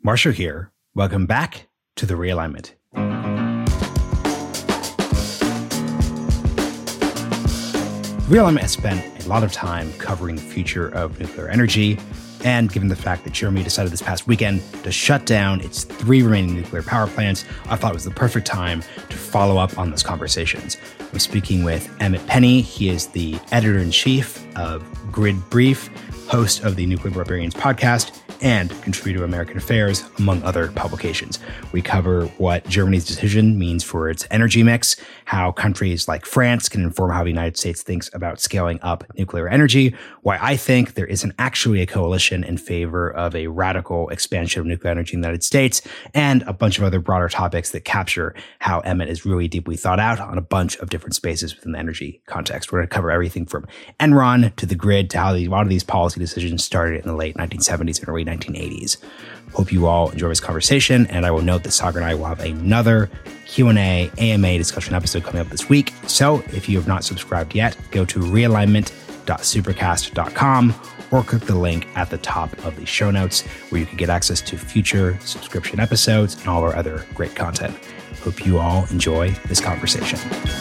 Marshall here. Welcome back to The Realignment. Realignment has spent a lot of time covering the future of nuclear energy, and given the fact that Germany decided this past weekend to shut down its 3 remaining nuclear power plants, I thought it was the perfect time to follow up on those conversations. I'm speaking with Emmett Penny. He is the editor-in-chief of Grid Brief, host of the Nuclear Barbarians podcast, and contributor to American Affairs, among other publications. We cover what Germany's decision means for its energy mix, how countries like France can inform how the United States thinks about scaling up nuclear energy, why I think there isn't actually a coalition in favor of a radical expansion of nuclear energy in the United States, and a bunch of other broader topics that capture how Emmett is really deeply thought out on a bunch of different spaces within the energy context. We're going to cover everything from Enron to the grid to how a lot of these policy decisions started in the late 1970s and early 1980s. Hope you all enjoy this conversation, and I will note that Sagar and I will have another Q&A AMA discussion episode coming up this week. So if you have not subscribed yet, go to realignment.supercast.com or click the link at the top of the show notes where you can get access to future subscription episodes and all our other great content. Hope you all enjoy this conversation.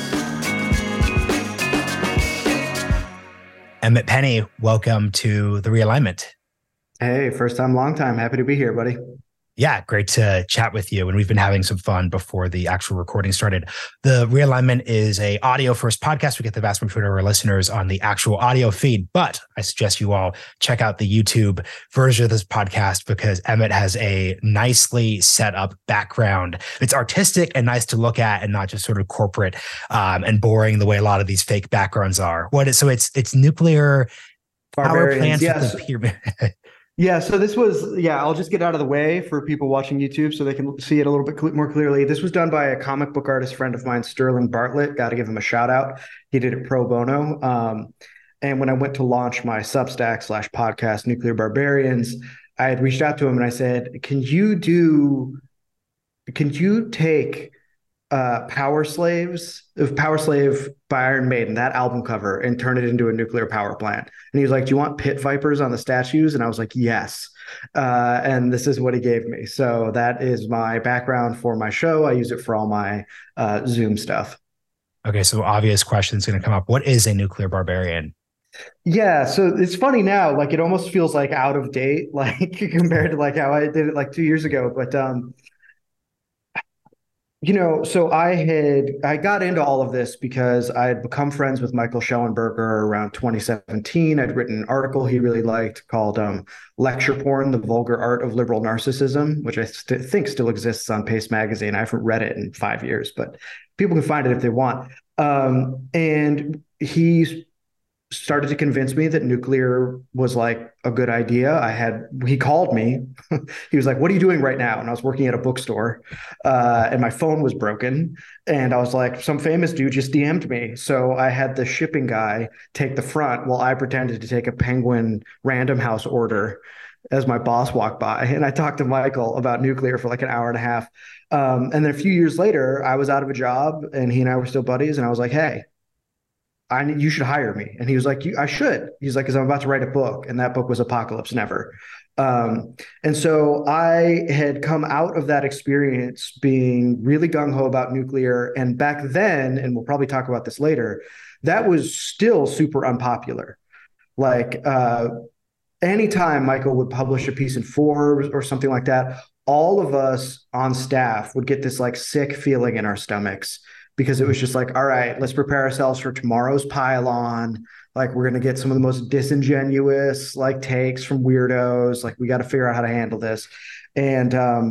Emmett Penny, welcome to The Realignment. Hey, first time, long time. Happy to be here, buddy. Yeah, great to chat with you. And we've been having some fun before the actual recording started. The Realignment is a audio first podcast. We get the vast majority of our listeners on the actual audio feed, but I suggest you all check out the YouTube version of this podcast because Emmett has a nicely set up background. It's artistic and nice to look at and not just sort of corporate and boring the way a lot of these fake backgrounds are. It's nuclear power plants. Yes. Yeah, so this was, I'll just get out of the way for people watching YouTube so they can see it a little bit more clearly. This was done by a comic book artist friend of mine, Sterling Bartlett. Got to give him a shout out. He did it pro bono. And when I went to launch my Substack/podcast, Nuclear Barbarians, I had reached out to him and I said, can you take Power Slave by Iron Maiden, that album cover, and turn it into a nuclear power plant? And he was like, do you want pit vipers on the statues? And I was like, yes. And this is what he gave me. So that is my background for my show. I use it for all my Zoom stuff. Okay, so obvious question's going to come up. What is a nuclear barbarian? Yeah, so it's funny now, like it almost feels like out of date, like compared to like how I did it like 2 years ago. But so I got into all of this because I had become friends with Michael Schellenberger around 2017. I'd written an article he really liked called Lecture Porn, The Vulgar Art of Liberal Narcissism, which I think still exists on Pace Magazine. I haven't read it in 5 years, but people can find it if they want. And he started to convince me that nuclear was like a good idea. He called me. He was like, what are you doing right now? And I was working at a bookstore and my phone was broken. And I was like, some famous dude just DM'd me. So I had the shipping guy take the front while I pretended to take a Penguin Random House order as my boss walked by. And I talked to Michael about nuclear for like an hour and a half. And then a few years later, I was out of a job and he and I were still buddies. And I was like, hey, you should hire me. And he was like, I should. He's like, because I'm about to write a book. And that book was Apocalypse Never. And so I had come out of that experience being really gung-ho about nuclear. And back then, and we'll probably talk about this later, that was still super unpopular. Like anytime Michael would publish a piece in Forbes or something like that, all of us on staff would get this like sick feeling in our stomachs, because it was just like, all right, let's prepare ourselves for tomorrow's pile-on. Like, we're going to get some of the most disingenuous like takes from weirdos. Like, we got to figure out how to handle this. And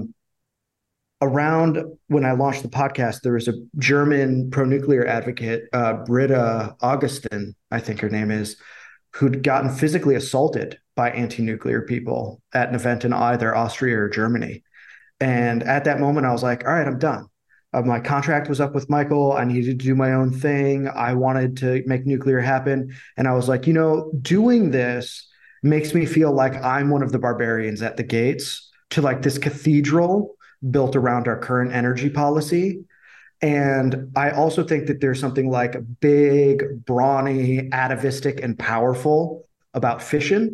around when I launched the podcast, there was a German pro-nuclear advocate, Britta Augustin, I think her name is, who'd gotten physically assaulted by anti-nuclear people at an event in either Austria or Germany. And at that moment, I was like, all right, I'm done. My contract was up with Michael. I needed to do my own thing. I wanted to make nuclear happen. And I was like, doing this makes me feel like I'm one of the barbarians at the gates to like this cathedral built around our current energy policy. And I also think that there's something like big, brawny, atavistic, and powerful about fission.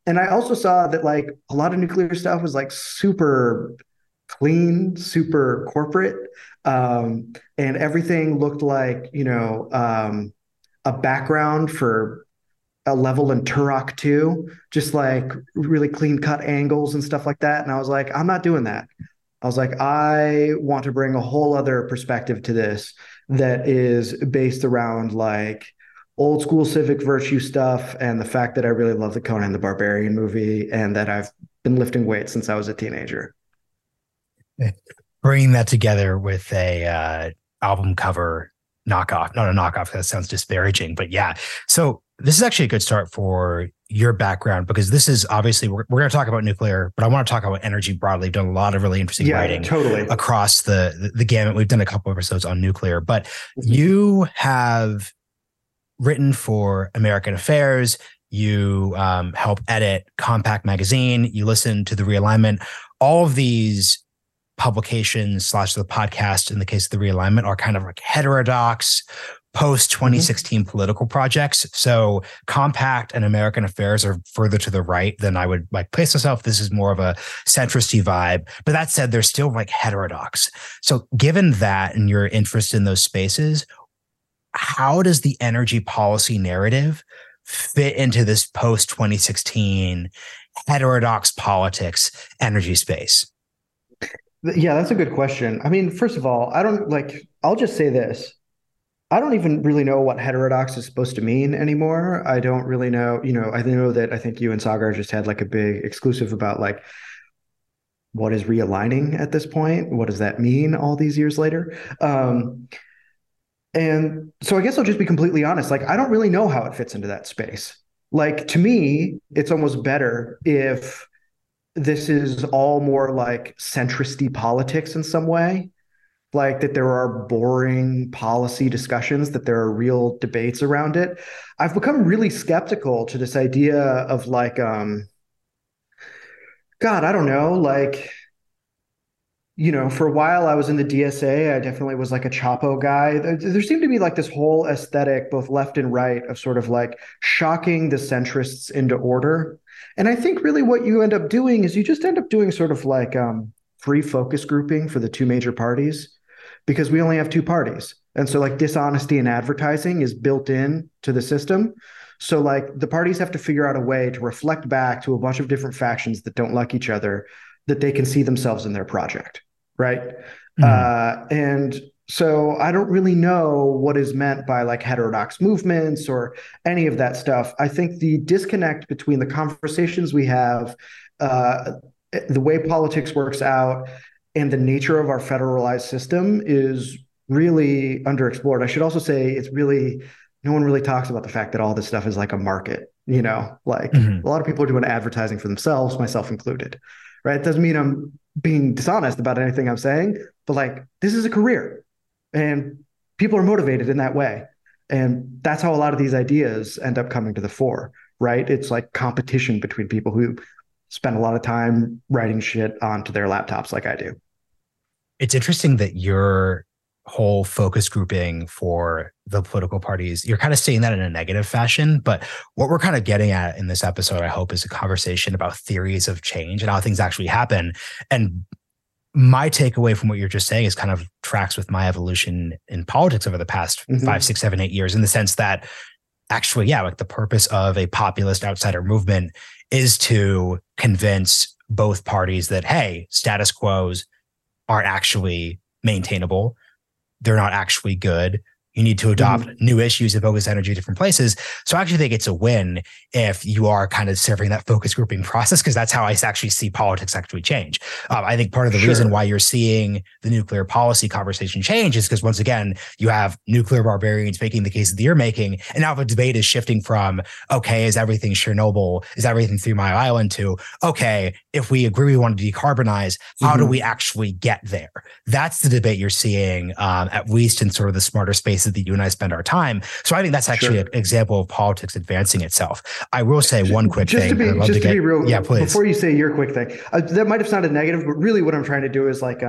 And I also saw that like a lot of nuclear stuff was like super clean, super corporate, and everything looked like a background for a level in Turok 2, just like really clean cut angles and stuff like that. And I was like, I'm not doing that. I was like, I want to bring a whole other perspective to this that is based around like old school civic virtue stuff and the fact that I really love the Conan the Barbarian movie and that I've been lifting weights since I was a teenager. Bringing that together with a album cover knockoff, not a knockoff, that sounds disparaging, but yeah. So this is actually a good start for your background, because this is obviously, we're going to talk about nuclear, but I want to talk about energy broadly. We've done a lot of really interesting writing totally across the gamut. We've done a couple of episodes on nuclear, but you have written for American Affairs. You help edit Compact Magazine. You listen to The Realignment. All of these publications / the podcast, in the case of The Realignment, are kind of like heterodox post 2016 political projects. So Compact and American Affairs are further to the right than I would like place myself. This is more of a centristy vibe. But that said, they're still like heterodox. So given that and your interest in those spaces, how does the energy policy narrative fit into this post 2016 heterodox politics energy space? Yeah, that's a good question. I mean, first of all, I'll just say this. I don't even really know what heterodox is supposed to mean anymore. I don't really know. I know that I think you and Sagar just had like a big exclusive about like what is realigning at this point? What does that mean all these years later? And so I guess I'll just be completely honest. Like, I don't really know how it fits into that space. Like, to me, it's almost better if this is all more like centristy politics in some way, like that there are boring policy discussions, that there are real debates around it. I've become really skeptical to this idea of like, God, I don't know, like, for a while I was in the DSA. I definitely was like a Chapo guy. There seemed to be like this whole aesthetic, both left and right, of sort of like shocking the centrists into order. And I think really what you end up doing is you just end up doing sort of like free focus grouping for the two major parties, because we only have two parties. And so like dishonesty in advertising is built in to the system. So like the parties have to figure out a way to reflect back to a bunch of different factions that don't like each other, that they can see themselves in their project. Right. And so I don't really know what is meant by like heterodox movements or any of that stuff. I think the disconnect between the conversations we have, the way politics works out, and the nature of our federalized system is really underexplored. I should also say no one really talks about the fact that all this stuff is like a market, like a lot of people are doing advertising for themselves, myself included. Right. It doesn't mean I'm being dishonest about anything I'm saying, but like this is a career and people are motivated in that way. And that's how a lot of these ideas end up coming to the fore, right? It's like competition between people who spend a lot of time writing shit onto their laptops like I do. It's interesting that your whole focus grouping for the political parties, you're kind of saying that in a negative fashion, but what we're kind of getting at in this episode, I hope, is a conversation about theories of change and how things actually happen. And my takeaway from what you're just saying is kind of tracks with my evolution in politics over the past 5, 6, 7, 8 years, in the sense that actually, yeah, like the purpose of a populist outsider movement is to convince both parties that, hey, status quos aren't actually maintainable. They're not actually good. You need to adopt new issues and focus energy different places. So I actually think it's a win if you are kind of serving that focus grouping process, because that's how I actually see politics actually change. I think part of the reason why you're seeing the nuclear policy conversation change is because, once again, you have nuclear barbarians making the case that you're making. And now the debate is shifting from, okay, is everything Chernobyl? Is everything 3 Mile Island? To, okay, if we agree we want to decarbonize, how do we actually get there? That's the debate you're seeing, at least in sort of the smarter spaces that you and I spend our time. So I think that's actually an example of politics advancing itself. I will say one quick thing. To be real, yeah, please. Before you say your quick thing, that might have sounded negative, but really what I'm trying to do is like,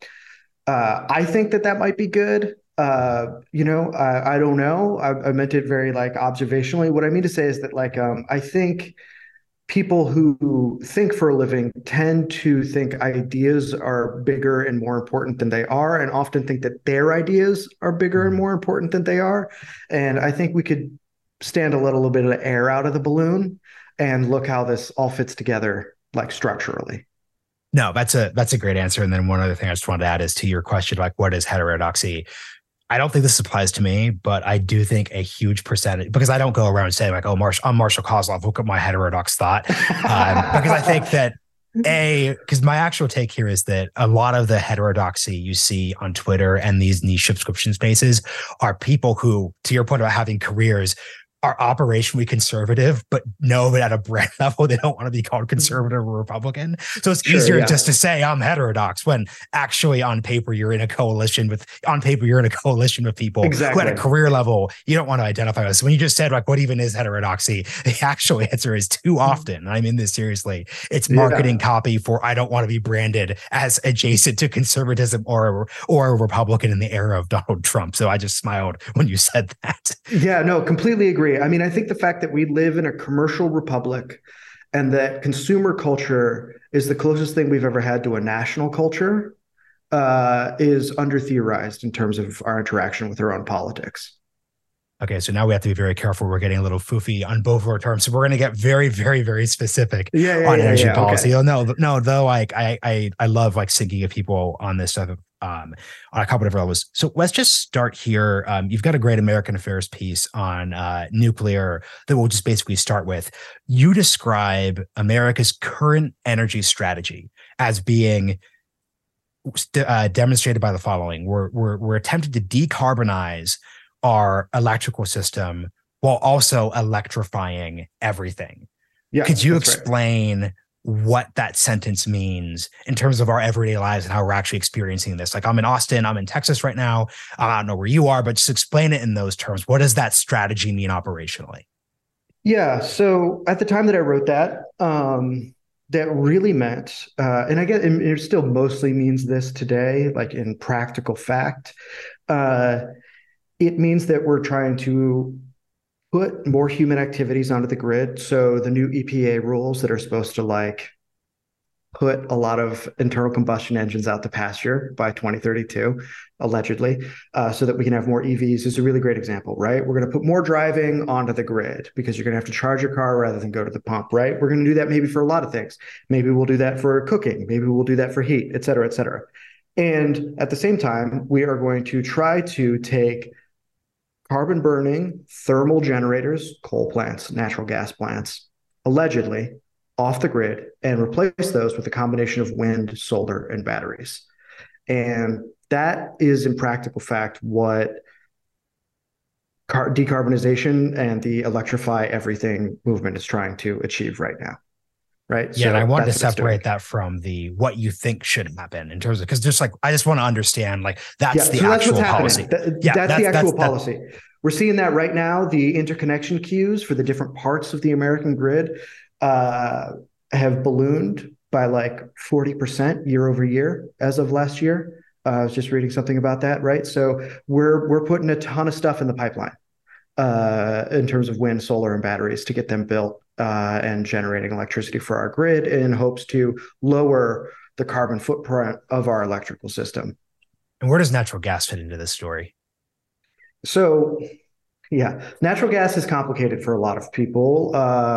I think that might be good. I don't know. I meant it very like observationally. What I mean to say is that like, I think people who think for a living tend to think ideas are bigger and more important than they are, and often think that their ideas are bigger and Mhm. more important than they are. And I think we could stand a little bit of air out of the balloon and look how this all fits together, like structurally. No, that's a great answer. And then one other thing I just wanted to add is to your question, like what is heterodoxy? I don't think this applies to me, but I do think a huge percentage, because I don't go around saying like, oh, I'm Marshall Kozlov, look at my heterodox thought. Because I think that because my actual take here is that a lot of the heterodoxy you see on Twitter and these niche subscription spaces are people who, to your point about having careers, are operationally conservative, but know that at a brand level, they don't want to be called conservative or Republican. So it's Sure, easier yeah. just to say I'm heterodox when actually on paper, you're in a coalition with people who at a Exactly. career level, you don't want to identify with. So when you just said like, what even is heterodoxy? The actual answer is too often, and I mean this seriously, it's marketing Yeah. copy for I don't want to be branded as adjacent to conservatism or a Republican in the era of Donald Trump. So I just smiled when you said that. Yeah, no, completely agree. I mean, I think the fact that we live in a commercial republic and that consumer culture is the closest thing we've ever had to a national culture is under theorized in terms of our interaction with our own politics. Okay, so now we have to be very careful. We're getting a little foofy on both of our terms. So we're going to get very, very, very specific Yeah, yeah, on yeah, energy yeah. policy. Okay. Oh no, no, though, like I love like syncing of people on this stuff on a couple of levels. So let's just start here. You've got a great American Affairs piece on nuclear that we'll just basically start with. You describe America's current energy strategy as being demonstrated by the following: we're attempting to decarbonize our electrical system while also electrifying everything. Yeah, Could you that's right. explain what that sentence means in terms of our everyday lives and how we're actually experiencing this? Like I'm in Austin, I'm in Texas right now. I don't know where you are, but just explain it in those terms. What does that strategy mean operationally? Yeah. So at the time that I wrote that, that really meant, and I guess it still mostly means this today, like in practical fact, uh, it means that we're trying to put more human activities onto the grid. So the new EPA rules that are supposed to like put a lot of internal combustion engines out to pasture by 2032, allegedly, so that we can have more EVs is a really great example, right? We're going to put more driving onto the grid because you're going to have to charge your car rather than go to the pump, right? We're going to do that maybe for a lot of things. Maybe we'll do that for cooking. Maybe we'll do that for heat, et cetera, et cetera. And at the same time, we are going to try to take carbon burning thermal generators, coal plants, natural gas plants, allegedly off the grid and replace those with a combination of wind, solar, and batteries. And that is, in practical fact, what decarbonization and the electrify everything movement is trying to achieve right now. Right. Yeah, and I So wanted to that's what it's doing. separate that from the what you think should happen in terms of because just like I just want to understand like that's Yeah. the So that's what's actual policy. happening. Yeah, That's the actual that. policy. We're seeing that right now. The interconnection queues for the different parts of the American grid uh, have ballooned by like 40% year over year as of last year. I was just reading something about that, right? So we're putting a ton of stuff in the pipeline in terms of wind, solar, and batteries to get them built and generating electricity for our grid in hopes to lower the carbon footprint of our electrical system. And where does natural gas fit into this story? So, yeah, natural gas is complicated for a lot of people.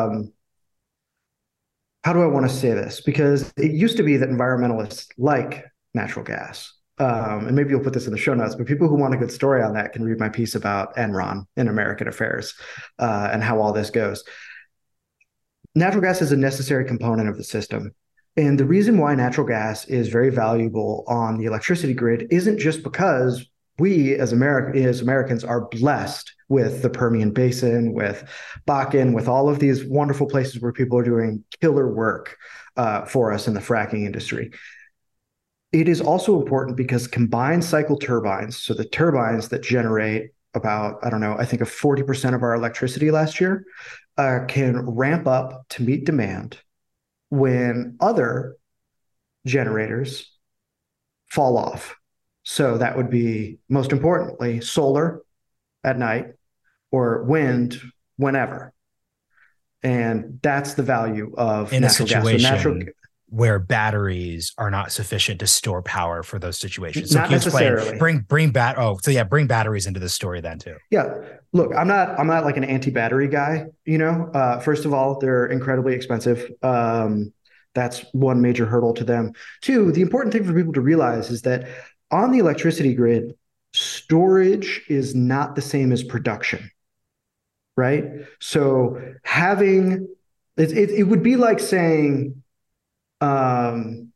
How do I want to say this? Because it used to be that environmentalists like natural gas. And maybe you'll put this in the show notes, but people who want a good story on that can read my piece about Enron in American Affairs and how all this goes. Natural gas is a necessary component of the system. And the reason why natural gas is very valuable on the electricity grid isn't just because we as Americans are blessed with the Permian Basin, with Bakken, with all of these wonderful places where people are doing killer work for us in the fracking industry. It is also important because combined cycle turbines, so the turbines that generate about, I don't know, I think of 40% of our electricity last year, can ramp up to meet demand when other generators fall off. So that would be, most importantly, solar at night or wind whenever. And that's the value of In a natural gas. So natural, situation where batteries are not sufficient to store power for those situations. So not can you explain, necessarily. bring batteries into the story then too. Yeah. Look, I'm not like an anti-battery guy, you know. First of all, they're incredibly expensive. That's one major hurdle to them. Two, the important thing for people to realize is that on the electricity grid, storage is not the same as production, right? So having it would be like saying um,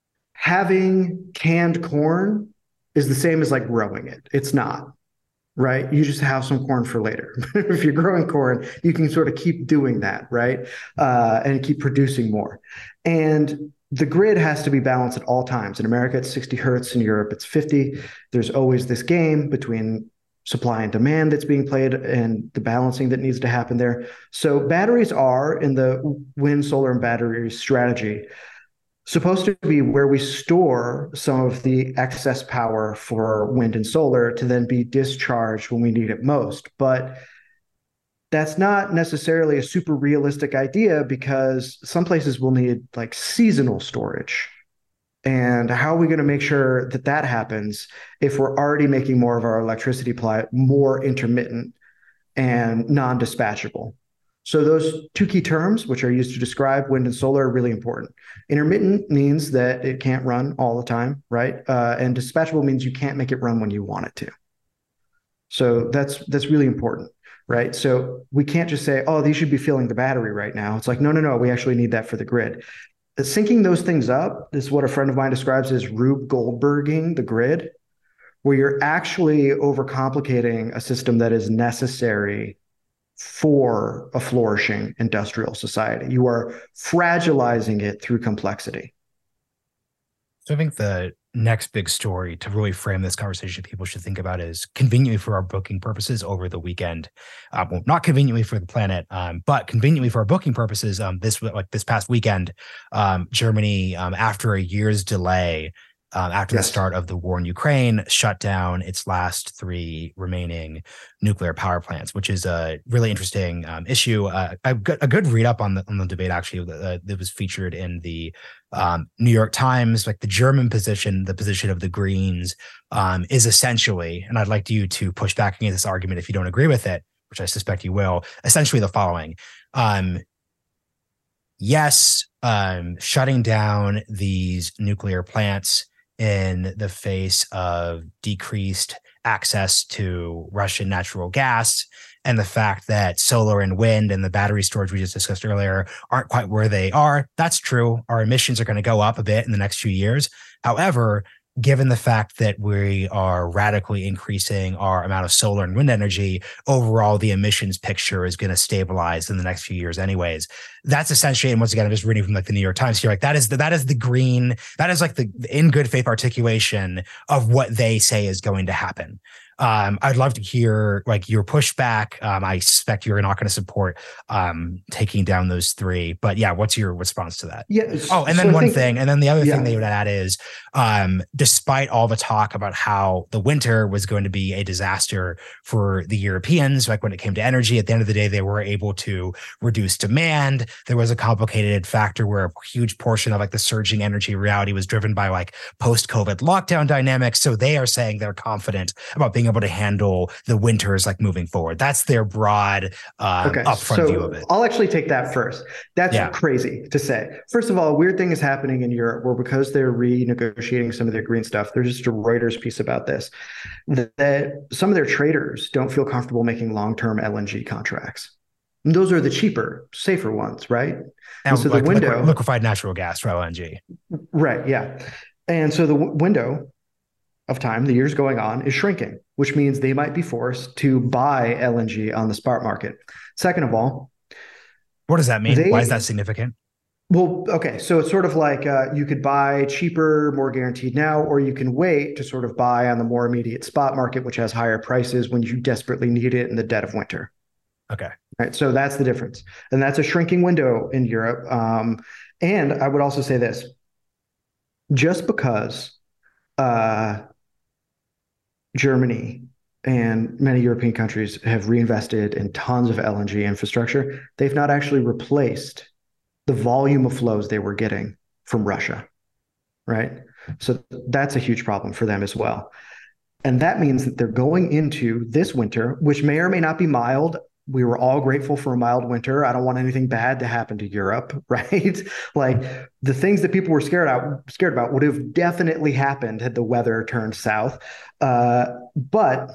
having canned corn is the same as like growing it. It's not, right? You just have some corn for later. If you're growing corn, you can sort of keep doing that, right? And keep producing more. And the grid has to be balanced at all times. In America, it's 60 hertz. In Europe, it's 50. There's always this game between supply and demand that's being played and the balancing that needs to happen there. So batteries are in the wind, solar, and battery strategy supposed to be where we store some of the excess power for wind and solar to then be discharged when we need it most. But that's not necessarily a super realistic idea because some places will need like seasonal storage. And how are we going to make sure that that happens if we're already making more of our electricity supply more intermittent and non-dispatchable? So those two key terms, which are used to describe wind and solar, are really important. Intermittent means that it can't run all the time, right? And dispatchable means you can't make it run when you want it to. So that's really important, right? So we can't just say, oh, these should be filling the battery right now. It's like, no, no, no, we actually need that for the grid. Syncing those things up is what a friend of mine describes as Rube Goldberging the grid, where you're actually overcomplicating a system that is necessary for a flourishing industrial society. You are fragilizing it through complexity. So I think the next big story to really frame this conversation people should think about is conveniently for our booking purposes over the weekend. Well, not conveniently for the planet, but conveniently for our booking purposes. This past weekend, Germany, after a year's delay, after the start of the war in Ukraine, shut down its last three remaining nuclear power plants, which is a really interesting issue. A good read up on the debate actually that was featured in the New York Times. Like the German position, the position of the Greens, is essentially, and I'd like you to push back against this argument if you don't agree with it, which I suspect you will. Essentially, the following. Yes, shutting down these nuclear plants in the face of decreased access to Russian natural gas and the fact that solar and wind and the battery storage we just discussed earlier aren't quite where they are. That's true. Our emissions are going to go up a bit in the next few years. However, given the fact that we are radically increasing our amount of solar and wind energy, overall, the emissions picture is going to stabilize in the next few years anyways. That's essentially, and once again, I'm just reading from like the New York Times here, like that is the green, that is like the in good faith articulation of what they say is going to happen. I'd love to hear like your pushback. I suspect you're not going to support taking down those three, but yeah, what's your response to that? Yeah. Oh, and then and then the other thing they would add is, despite all the talk about how the winter was going to be a disaster for the Europeans, like when it came to energy, at the end of the day, they were able to reduce demand. There was a complicated factor where a huge portion of like the surging energy reality was driven by like post-COVID lockdown dynamics. So they are saying they're confident about being able to handle the winters like moving forward. That's their broad upfront view of it. I'll actually take that first. That's crazy to say. First of all, a weird thing is happening in Europe where because they're renegotiating some of their green stuff, there's just a Reuters piece about this, that some of their traders don't feel comfortable making long-term LNG contracts. And those are the cheaper, safer ones, right? And so like the window, liquefied natural gas for LNG. Right, yeah. And so the window of time, the years going on, is shrinking, which means they might be forced to buy LNG on the spot market. Second of all, what does that mean? Why is that significant? Well, okay, so it's sort of like you could buy cheaper, more guaranteed now, or you can wait to sort of buy on the more immediate spot market, which has higher prices when you desperately need it in the dead of winter. Okay. Right. So that's the difference. And that's a shrinking window in Europe. And I would also say this, just because Germany and many European countries have reinvested in tons of LNG infrastructure. They've not actually replaced the volume of flows they were getting from Russia, right? So that's a huge problem for them as well. And that means that they're going into this winter, which may or may not be mild. We were all grateful for a mild winter. I don't want anything bad to happen to Europe, right? Like the things that people were scared about would have definitely happened had the weather turned south. But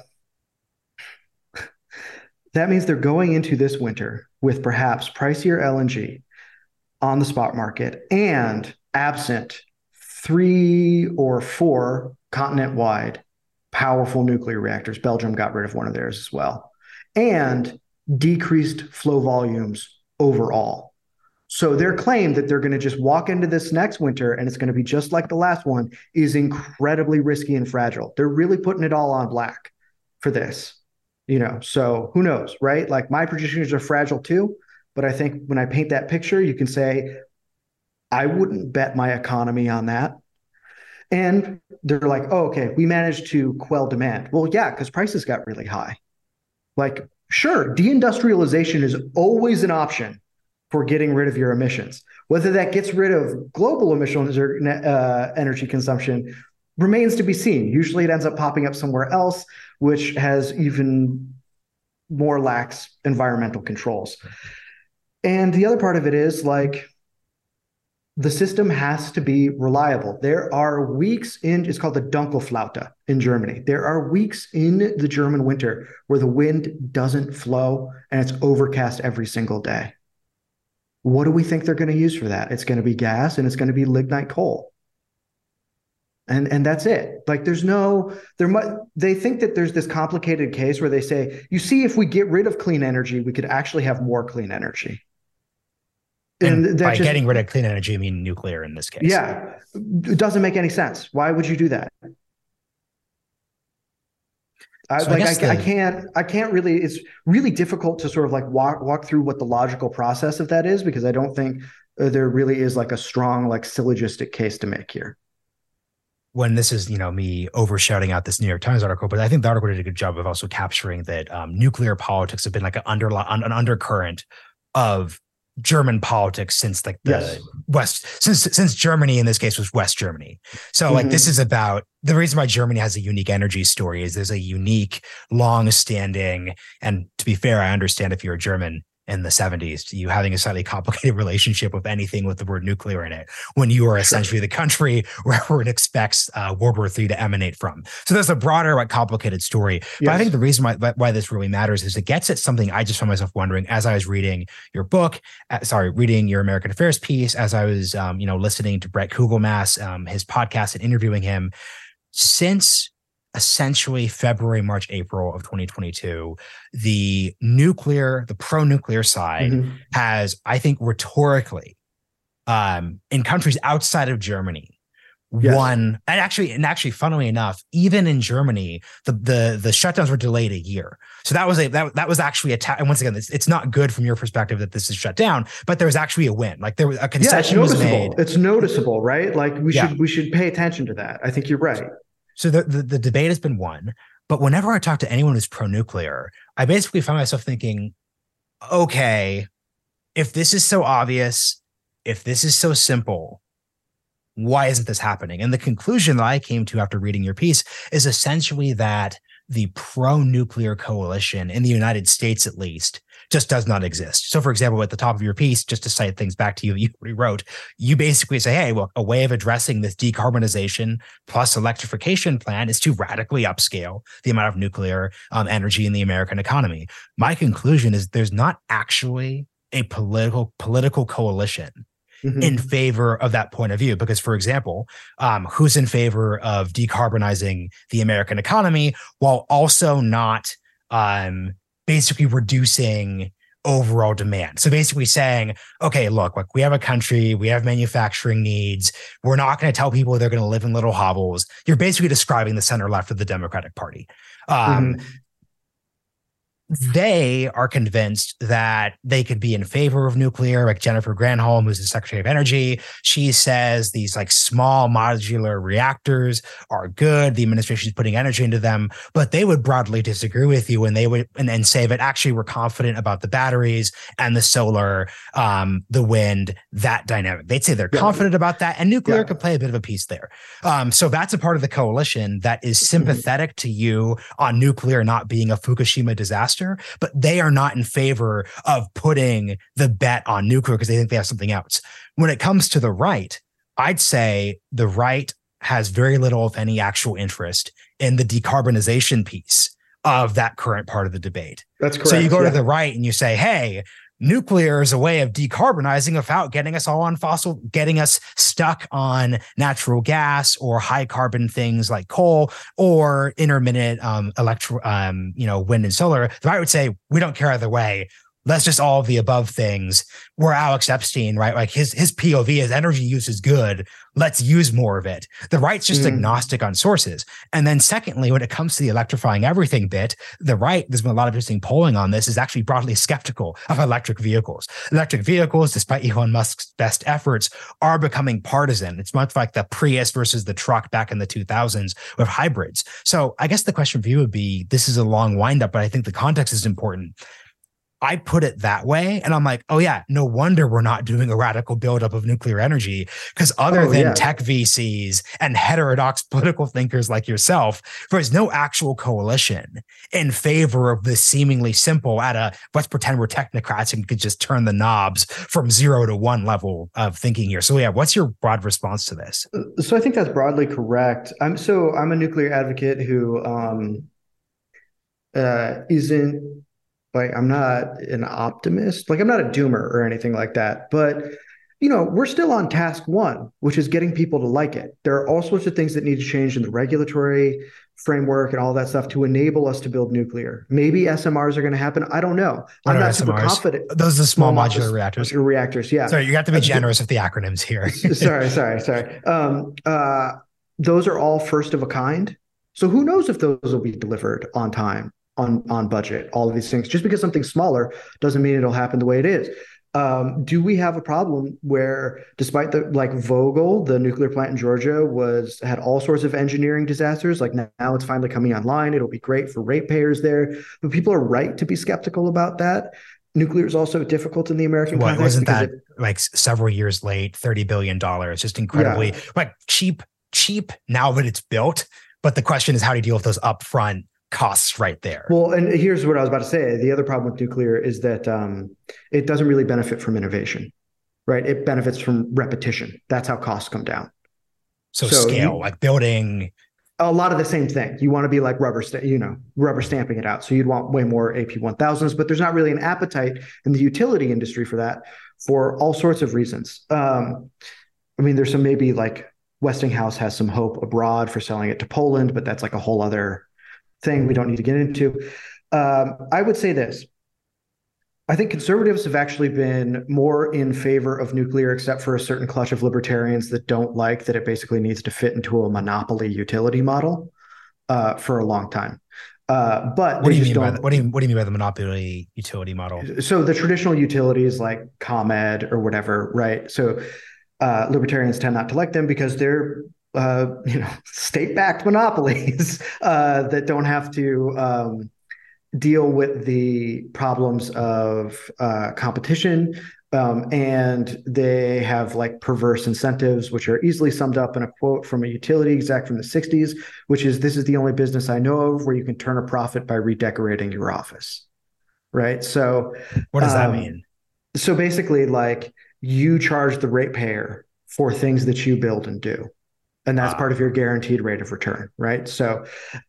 that means they're going into this winter with perhaps pricier LNG on the spot market and absent 3 or 4 continent-wide powerful nuclear reactors. Belgium got rid of one of theirs as well. And decreased flow volumes overall. So their claim that they're going to just walk into this next winter and it's going to be just like the last one is incredibly risky and fragile. They're really putting it all on black for this, so who knows, right? Like my projections are fragile too, but I think when I paint that picture, you can say, I wouldn't bet my economy on that. And they're like, oh, okay, we managed to quell demand. Well, yeah, because prices got really high. Like, sure, deindustrialization is always an option for getting rid of your emissions. Whether that gets rid of global emissions or energy consumption remains to be seen. Usually it ends up popping up somewhere else, which has even more lax environmental controls. And the other part of it is like, the system has to be reliable. There are weeks it's called the Dunkelflaute in Germany. There are weeks in the German winter where the wind doesn't flow and it's overcast every single day. What do we think they're going to use for that? It's going to be gas and it's going to be lignite coal. And that's it. Like they think that there's this complicated case where they say, you see, if we get rid of clean energy, we could actually have more clean energy. And by getting rid of clean energy, I mean nuclear in this case. Yeah, it doesn't make any sense. Why would you do that? I can't really. It's really difficult to sort of like walk through what the logical process of that is, because I don't think there really is like a strong like syllogistic case to make here. When this is, me overshouting out this New York Times article, but I think the article did a good job of also capturing that nuclear politics have been like an undercurrent of German politics since like the West, since Germany in this case was West Germany. So like this is about the reason why Germany has a unique energy story is there's a unique, long-standing, and to be fair, I understand if you're a German in the 70s, you having a slightly complicated relationship with anything with the word nuclear in it, when you are essentially the country where everyone expects World War III to emanate from. So there's a broader, like, complicated story. But I think the reason why this really matters is it gets at something I just found myself wondering as I was reading your book, reading your American Affairs piece, as I was, listening to Brett Kugelmass, his podcast and interviewing him. Since essentially February, March, April of 2022, the pro-nuclear side has, I think, rhetorically, in countries outside of Germany, won. And actually, funnily enough, even in Germany, the shutdowns were delayed a year. So that was actually and once again, it's not good from your perspective that this is shut down, but there was actually a win. Like there was a concession was made. It's noticeable, right? Like we should pay attention to that. I think you're right. So the debate has been won, but whenever I talk to anyone who's pro-nuclear, I basically find myself thinking, okay, if this is so obvious, if this is so simple, why isn't this happening? And the conclusion that I came to after reading your piece is essentially that the pro-nuclear coalition in the United States, at least, just does not exist. So, for example, at the top of your piece, just to cite things back to you already wrote, you basically say, hey, well, a way of addressing this decarbonization plus electrification plan is to radically upscale the amount of nuclear energy in the American economy. My conclusion is there's not actually a political coalition in favor of that point of view. Because, for example, who's in favor of decarbonizing the American economy while also not basically reducing overall demand? So basically saying, okay, look, like we have a country, we have manufacturing needs. We're not going to tell people they're going to live in little hovels. You're basically describing the center left of the Democratic Party. they are convinced that they could be in favor of nuclear. Like Jennifer Granholm, who's the Secretary of Energy, she says these like small modular reactors are good. The administration is putting energy into them, but they would broadly disagree with you, and they would and say that actually we're confident about the batteries and the solar, the wind, that dynamic. They'd say they're confident about that, and nuclear could play a bit of a piece there. So that's a part of the coalition that is sympathetic to you on nuclear not being a Fukushima disaster, but they are not in favor of putting the bet on nuclear because they think they have something else. When it comes to the right, I'd say the right has very little, if any, actual interest in the decarbonization piece of that current part of the debate. That's correct. So you go to the right and you say, hey, nuclear is a way of decarbonizing without getting us all on fossil, getting us stuck on natural gas or high carbon things like coal or intermittent wind and solar. The right would say, we don't care either way. Let's just all of the above things. We're Alex Epstein, right? Like his POV is energy use is good. Let's use more of it. The right's just agnostic on sources. And then secondly, when it comes to the electrifying everything bit, the right, there's been a lot of interesting polling on this, is actually broadly skeptical of electric vehicles. Electric vehicles, despite Elon Musk's best efforts, are becoming partisan. It's much like the Prius versus the truck back in the 2000s with hybrids. So I guess the question for you would be, this is a long windup, but I think the context is important. I put it that way. And I'm like, oh yeah, no wonder we're not doing a radical buildup of nuclear energy, because other than tech VCs and heterodox political thinkers like yourself, there's no actual coalition in favor of this seemingly simple let's pretend we're technocrats and could just turn the knobs from 0 to 1 level of thinking here. So yeah, what's your broad response to this? So I think that's broadly correct. I'm a nuclear advocate who isn't, like, I'm not an optimist, like I'm not a doomer or anything like that, but we're still on task one, which is getting people to like it. There are all sorts of things that need to change in the regulatory framework and all that stuff to enable us to build nuclear. Maybe SMRs are going to happen. I don't know. I'm not super confident. Those are the small modular reactors. Reactors, yeah. Sorry, you have to be generous with the acronyms here. sorry. Those are all first of a kind. So who knows if those will be delivered on time, on budget, all of these things. Just because something's smaller doesn't mean it'll happen the way it is. Do we have a problem where, despite Vogtle, the nuclear plant in Georgia, had all sorts of engineering disasters? Like now it's finally coming online. It'll be great for ratepayers there, but people are right to be skeptical about that. Nuclear is also difficult in the American context. Wasn't that several years late, $30 billion, just incredibly cheap now that it's built. But the question is, how do you deal with those upfront costs right there? Well, and here's what I was about to say. The other problem with nuclear is that it doesn't really benefit from innovation, right? It benefits from repetition. That's how costs come down. So scale, like building a lot of the same thing. You want to be like rubber stamping it out. So you'd want way more AP1000s, but there's not really an appetite in the utility industry for that, for all sorts of reasons. There's some, maybe like Westinghouse has some hope abroad for selling it to Poland, but that's like a whole other thing we don't need to get into. I would say this. I think conservatives have actually been more in favor of nuclear, except for a certain clutch of libertarians that don't like that it basically needs to fit into a monopoly utility model for a long time. But what do you mean by the monopoly utility model? So the traditional utilities like ComEd or whatever, right? So libertarians tend not to like them because they're state-backed monopolies that don't have to deal with the problems of competition, and they have like perverse incentives, which are easily summed up in a quote from a utility exec from the 60s, which is, "This is the only business I know of where you can turn a profit by redecorating your office." Right? So what does that mean? So basically, like, you charge the ratepayer for things that you build and do. And that's part of your guaranteed rate of return, right? So,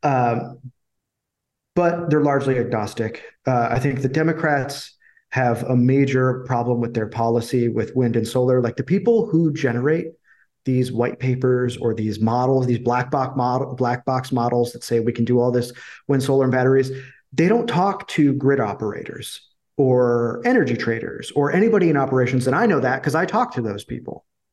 but they're largely agnostic. I think the Democrats have a major problem with their policy with wind and solar. Like, the people who generate these white papers or these models, these black box models that say we can do all this wind, solar, and batteries, they don't talk to grid operators or energy traders or anybody in operations. And I know that because I talk to those people.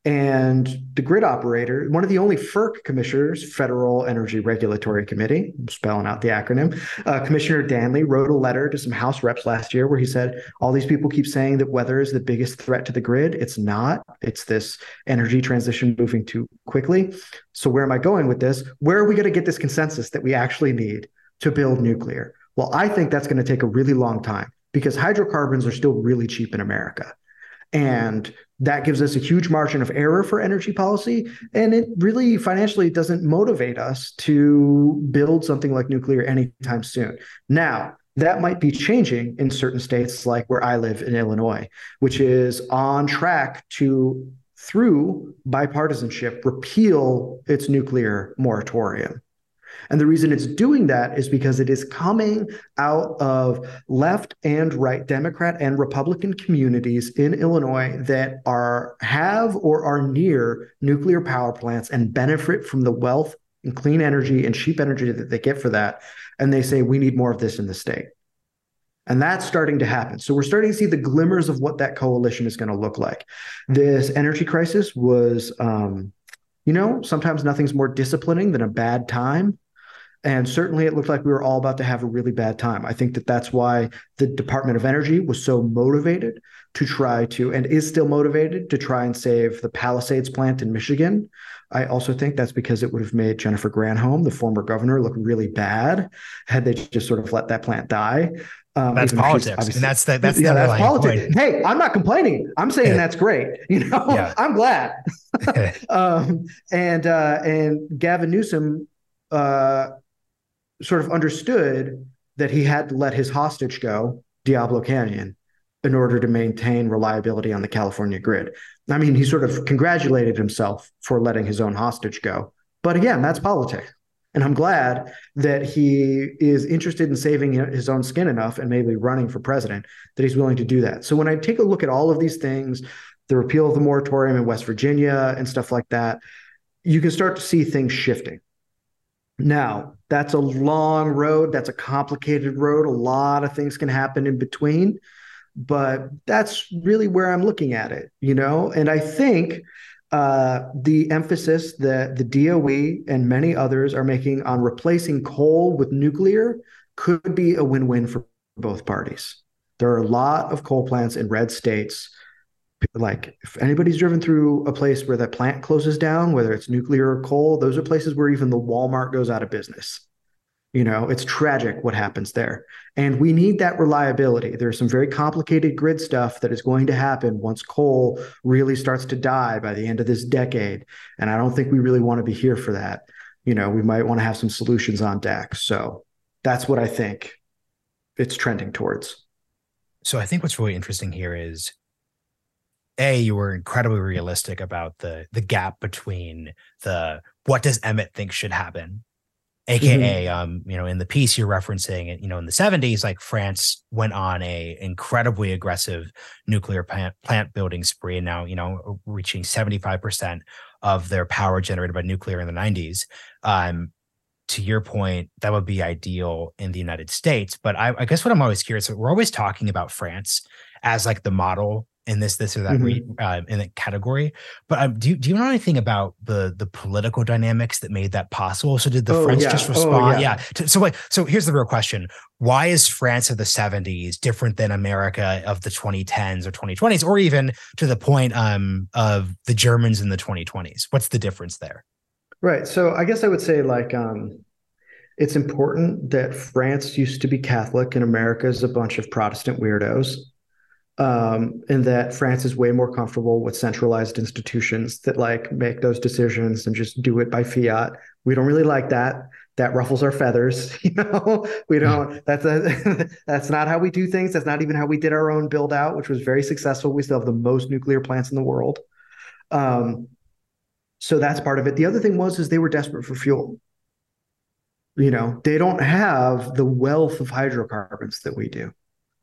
And the grid operator, one of the only FERC commissioners, Federal Energy Regulatory Committee, I'm spelling out the acronym, Commissioner Danley wrote a letter to some House reps last year where he said, all these people keep saying that weather is the biggest threat to the grid. It's not. It's this energy transition moving too quickly. So where am I going with this? Where are we going to get this consensus that we actually need to build nuclear? Well, I think that's going to take a really long time because hydrocarbons are still really cheap in America. And that gives us a huge margin of error for energy policy. And it really financially doesn't motivate us to build something like nuclear anytime soon. Now, that might be changing in certain states like where I live in Illinois, which is on track to, through bipartisanship, repeal its nuclear moratorium. And the reason it's doing that is because it is coming out of left and right Democrat and Republican communities in Illinois that have or are near nuclear power plants and benefit from the wealth and clean energy and cheap energy that they get for that. And they say, we need more of this in the state. And that's starting to happen. So we're starting to see the glimmers of what that coalition is going to look like. This energy crisis was, sometimes nothing's more disciplining than a bad time. And certainly it looked like we were all about to have a really bad time. I think that that's why the Department of Energy was so motivated to try to, and is still motivated to try and save the Palisades plant in Michigan. I also think that's because it would have made Jennifer Granholm, the former governor, look really bad had they just sort of let that plant die. That's politics. And that's that's politics. Point. Hey, I'm not complaining. I'm saying that's great. I'm glad. And Gavin Newsom sort of understood that he had to let his hostage go, Diablo Canyon, in order to maintain reliability on the California grid. I mean, he sort of congratulated himself for letting his own hostage go. But again, that's politics. And I'm glad that he is interested in saving his own skin enough and maybe running for president that he's willing to do that. So when I take a look at all of these things, the repeal of the moratorium in West Virginia and stuff like that, you can start to see things shifting. Now, that's a long road. That's a complicated road. A lot of things can happen in between, but that's really where I'm looking at it, And I think the emphasis that the DOE and many others are making on replacing coal with nuclear could be a win-win for both parties. There are a lot of coal plants in red states. Like if anybody's driven through a place where that plant closes down, whether it's nuclear or coal, those are places where even the Walmart goes out of business. It's tragic what happens there. And we need that reliability. There's some very complicated grid stuff that is going to happen once coal really starts to die by the end of this decade. And I don't think we really want to be here for that. We might want to have some solutions on deck. So that's what I think it's trending towards. So I think what's really interesting here is, you were incredibly realistic about the gap between what does Emmett think should happen, aka in the piece you're referencing, in the 70s, like France went on a incredibly aggressive nuclear plant building spree, and now reaching 75% of their power generated by nuclear in the 90s. To your point, that would be ideal in the United States, but I guess what I'm always curious, we're always talking about France as like the model in this or that in that category. But do you know anything about the political dynamics that made that possible? So did the French just respond? So here's the real question. Why is France of the 70s different than America of the 2010s or 2020s, or even to the point of the Germans in the 2020s? What's the difference there? Right. So I guess I would say it's important that France used to be Catholic and America is a bunch of Protestant weirdos. And that France is way more comfortable with centralized institutions that make those decisions and just do it by fiat. We don't really like that. That ruffles our feathers. We don't, that's not how we do things. That's not even how we did our own build out, which was very successful. We still have the most nuclear plants in the world. So that's part of it. The other thing is they were desperate for fuel. They don't have the wealth of hydrocarbons that we do.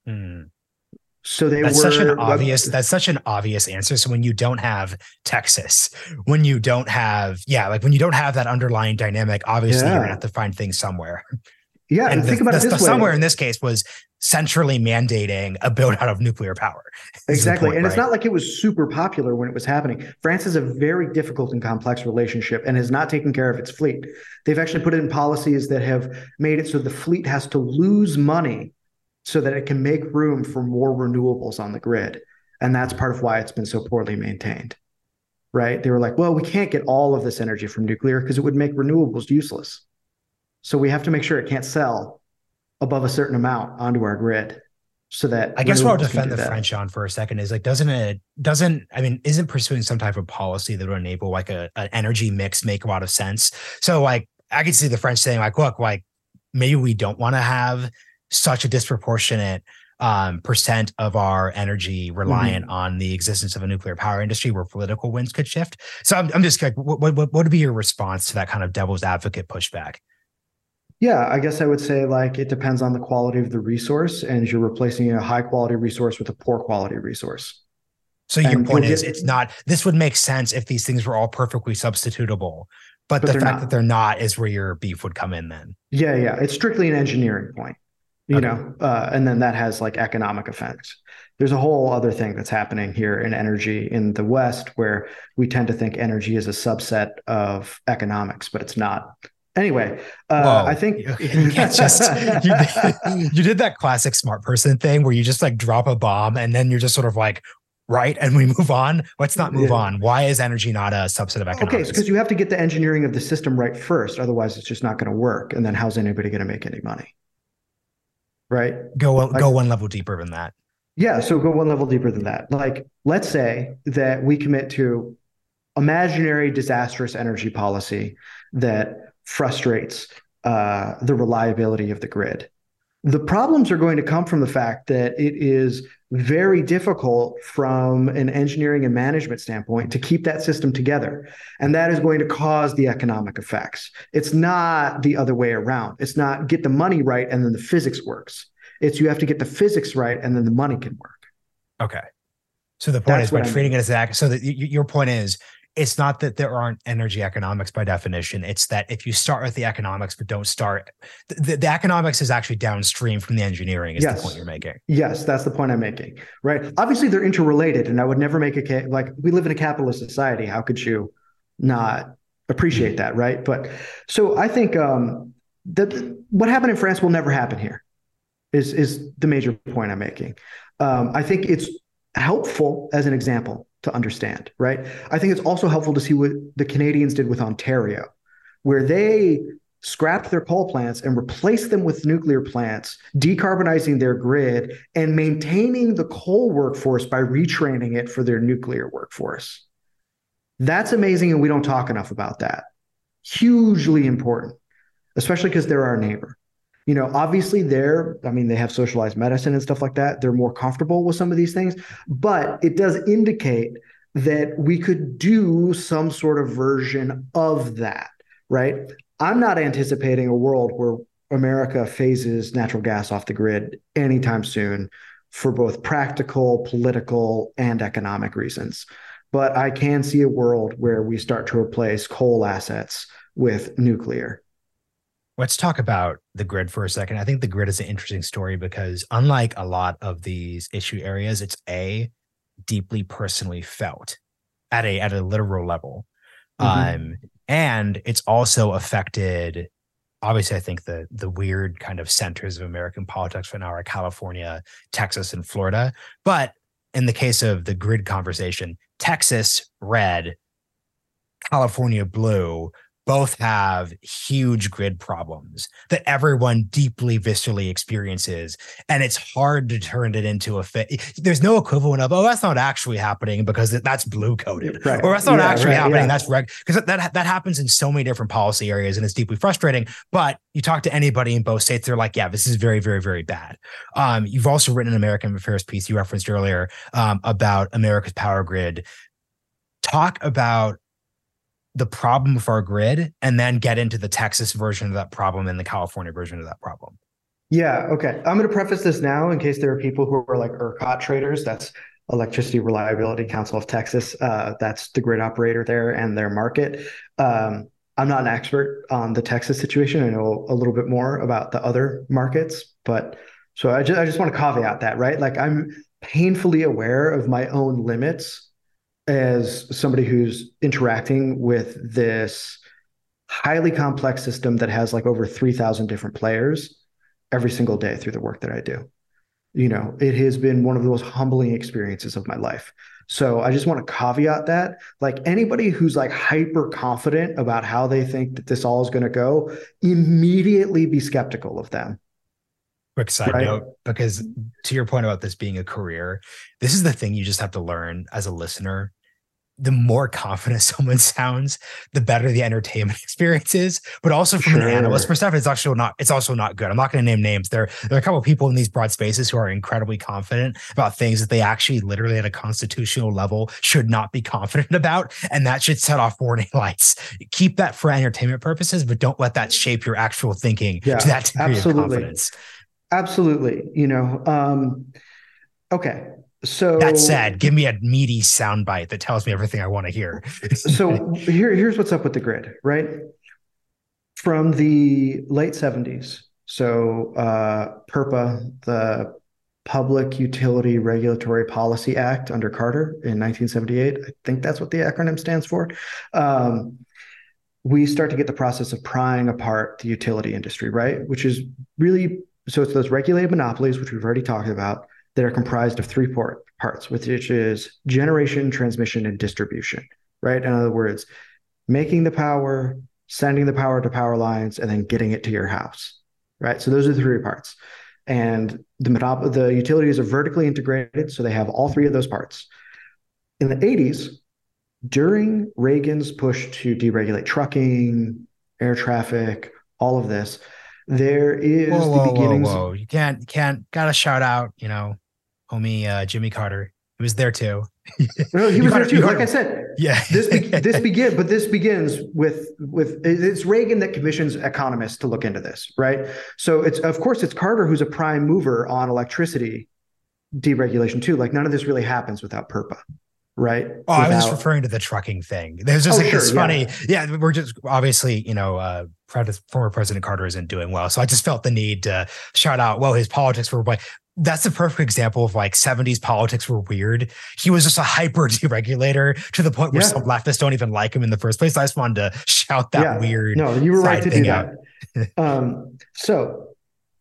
So that's such an obvious answer. So when you don't have Texas, when you don't have that underlying dynamic, obviously you're gonna have to find things somewhere. Yeah, and And think about it the this somewhere way. in this case was centrally mandating a build out of nuclear power. Is the Exactly. point, And it's right? not like it was super popular when it was happening. France has a very difficult and complex relationship and has not taken care of its fleet. They've actually put in policies that have made it so the fleet has to lose money so that it can make room for more renewables on the grid. And that's part of why it's been so poorly maintained, right? They were like, well, we can't get all of this energy from nuclear because it would make renewables useless. So we have to make sure it can't sell above a certain amount onto our grid so that I guess what I'll renewables can defend do the that. French on for a second is like, isn't pursuing some type of policy that would enable like an energy mix make a lot of sense? So like, I could see the French saying like, look, like maybe we don't want to have such a disproportionate percent of our energy reliant Mm-hmm. on the existence of a nuclear power industry where political winds could shift. So I'm just like, what would be your response to that kind of devil's advocate pushback? Yeah, I guess I would say like it depends on the quality of the resource, and you're replacing a high quality resource with a poor quality resource. So your And you'll point get, is it's not, this would make sense if these things were all perfectly substitutable, but but the they're fact that not. they're not is where your beef would come in then. Yeah, yeah. It's strictly an engineering point, Okay. and then that has like economic effects. There's a whole other thing that's happening here in energy in the West where we tend to think energy is a subset of economics, but it's not. Anyway, I Whoa. think You can't just, you did that classic smart person thing where you just like drop a bomb and then you're just sort of like, right. And we move on. Let's not move yeah. on. Why is energy not a subset of Okay, it's economics? because you have to get the engineering of the system right first. Otherwise, it's just not going to work. And then how's anybody going to make any money? Right? Go Like, one level deeper than that. yeah, so go one level deeper than that. Like, let's say that we commit to imaginary disastrous energy policy that frustrates the reliability of the grid. The problems are going to come from the fact that it is very difficult from an engineering and management standpoint to keep that system together. And that is going to cause the economic effects. It's not the other way around. It's not get the money right and then the physics works. It's you have to get the physics right and then the money can work. Okay. So the point is That's by what I treating mean. it as that. So that your point is it's not that there aren't energy economics by definition. It's that if you start with the economics, but don't start, the economics is actually downstream from the engineering is the point Yes. you're making. Yes, that's the point I'm making. Right. Obviously, they're interrelated, and I would never make a like we live in a capitalist society. How could you not appreciate that? Right. But so I think that what happened in France will never happen here. Is the major point I'm making. I think it's helpful as an example to understand. Right. I think it's also helpful to see what the Canadians did with Ontario, where they scrapped their coal plants and replaced them with nuclear plants, decarbonizing their grid and maintaining the coal workforce by retraining it for their nuclear workforce. That's amazing, and we don't talk enough about that. Hugely important, especially because they're our neighbor. Obviously they have socialized medicine and stuff like that. They're more comfortable with some of these things, but it does indicate that we could do some sort of version of that, right? I'm not anticipating a world where America phases natural gas off the grid anytime soon for both practical, political, and economic reasons. But I can see a world where we start to replace coal assets with nuclear. Let's talk about the grid for a second. I think the grid is an interesting story because unlike a lot of these issue areas, it's deeply personally felt at a literal level. Mm-hmm. Um, and it's also affected, obviously, I think the weird kind of centers of American politics right now are California, Texas, and Florida. But in the case of the grid conversation, Texas red, California blue both have huge grid problems that everyone deeply viscerally experiences. And it's hard to turn it into there's no equivalent of, oh, that's not actually happening because that's blue coded, Right. or that's not Yeah, actually right. happening. Yeah. That's because that happens in so many different policy areas and it's deeply frustrating. But you talk to anybody in both states, they're like, yeah, this is very, very, very bad. You've also written an American Affairs piece you referenced earlier about America's power grid. Talk about the problem of our grid and then get into the Texas version of that problem and the California version of that problem. Yeah. Okay. I'm going to preface this now in case there are people who are like ERCOT traders. That's Electricity Reliability Council of Texas. That's the grid operator there and their market. I'm not an expert on the Texas situation. I know a little bit more about the other markets, but so I just want to caveat that, right? Like I'm painfully aware of my own limits as somebody who's interacting with this highly complex system that has like over 3,000 different players every single day through the work that I do. It has been one of the most humbling experiences of my life. So I just want to caveat that, like anybody who's like hyper confident about how they think that this all is going to go, immediately be skeptical of them. Quick side Right. note, because to your point about this being a career, this is the thing you just have to learn as a listener. The more confident someone sounds, the better the entertainment experience is. But also from an analyst Sure. perspective, it's also not good. I'm not going to name names. There are a couple of people in these broad spaces who are incredibly confident about things that they actually literally at a constitutional level should not be confident about. And that should set off warning lights. Keep that for entertainment purposes, but don't let that shape your actual thinking to Yeah, that degree of absolutely. confidence. Absolutely. Okay. That So, said, give me a meaty soundbite that tells me everything I want to hear. here's what's up with the grid, right? From the late 70s. So, PURPA, the Public Utility Regulatory Policy Act under Carter in 1978. I think that's what the acronym stands for. Um, we start to get the process of prying apart the utility industry, right? Which is really, so it's those regulated monopolies, which we've already talked about, that are comprised of three parts, which is generation, transmission, and distribution, right? In other words, making the power, sending the power to power lines, and then getting it to your house, right? So those are the three parts. And the utilities are vertically integrated, so they have all three of those parts. In the 80s, during Reagan's push to deregulate trucking, air traffic, all of this, there Whoa, is the whoa, whoa, beginnings. whoa. You can't, gotta shout out, homie Jimmy Carter. He was there too. No, he You was there gotta, you too. Like I gotta, said, yeah. this begins with it's Reagan that commissions economists to look into this, right? So it's of course it's Carter who's a prime mover on electricity deregulation too. Like none of this really happens without PURPA, right? Oh, I was just Without referring to the trucking thing. There's just oh like this sure, funny, yeah, yeah. We're just obviously, former President Carter isn't doing well, so I just felt the need to shout out. Well, his politics were like that's a perfect example of like 70s politics were weird. He was just a hyper deregulator to the point where some yeah, leftists don't even like him in the first place. I just wanted to shout that yeah. weird No, you were right side to do thing out. that. So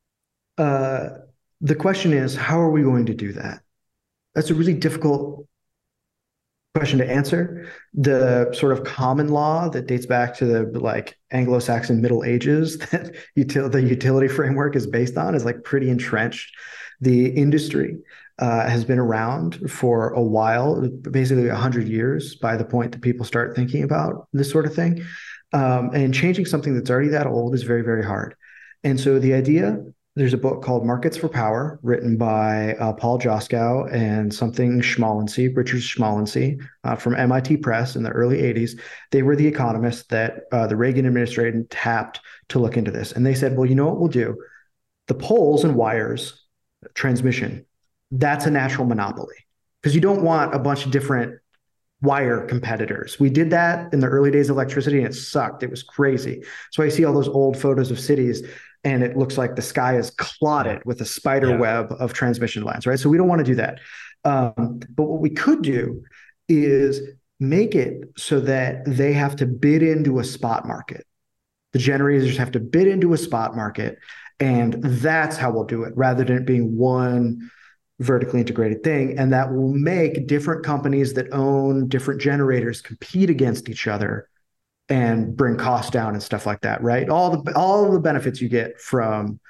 uh, the question is, how are we going to do that? That's a really difficult question to answer. The sort of common law that dates back to the like Anglo-Saxon Middle Ages that the utility framework is based on is like pretty entrenched. The industry has been around for a while, basically 100 years by the point that people start thinking about this sort of thing. And changing something that's already that old is very, very hard. And so the idea there's a book called Markets for Power, written by Paul Joskow and something Schmalensee, Richard Schmalensee, from MIT Press in the early 80s. They were the economists that the Reagan administration tapped to look into this. And they said, well, you know what we'll do? The poles and wires transmission, that's a natural monopoly because you don't want a bunch of different wire competitors. We did that in the early days of electricity and it sucked. It was crazy. So I see all those old photos of cities and it looks like the sky is clotted with a spider Yeah. web of transmission lines, right? So we don't want to do that. But what we could do is make it so that they have to bid into a spot market. The generators have to bid into a spot market, and that's how we'll do it rather than it being one vertically integrated thing. And that will make different companies that own different generators compete against each other and bring costs down and stuff like that, right? All the benefits you get from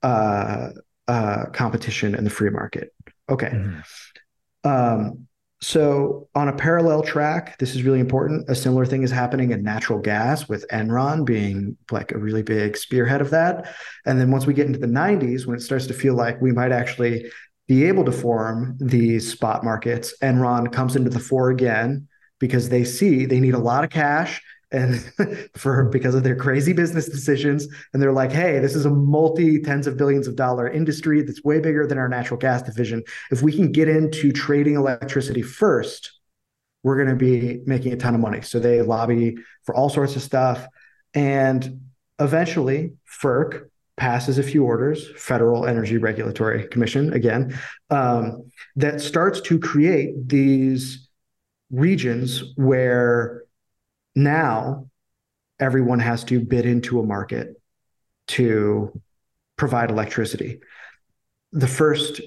competition in the free market. Okay. Mhm. Um, so on a parallel track, this is really important. A similar thing is happening in natural gas with Enron being like a really big spearhead of that. And then once we get into the 90s, when it starts to feel like we might actually be able to form these spot markets, Enron comes into the fore again because they see they need a lot of cash and because of their crazy business decisions. And they're like, hey, this is a multi tens of billions of dollar industry that's way bigger than our natural gas division. If we can get into trading electricity first, we're going to be making a ton of money. So they lobby for all sorts of stuff. And eventually, FERC passes a few orders, Federal Energy Regulatory Commission, again, that starts to create these regions where now everyone has to bid into a market to provide electricity. The first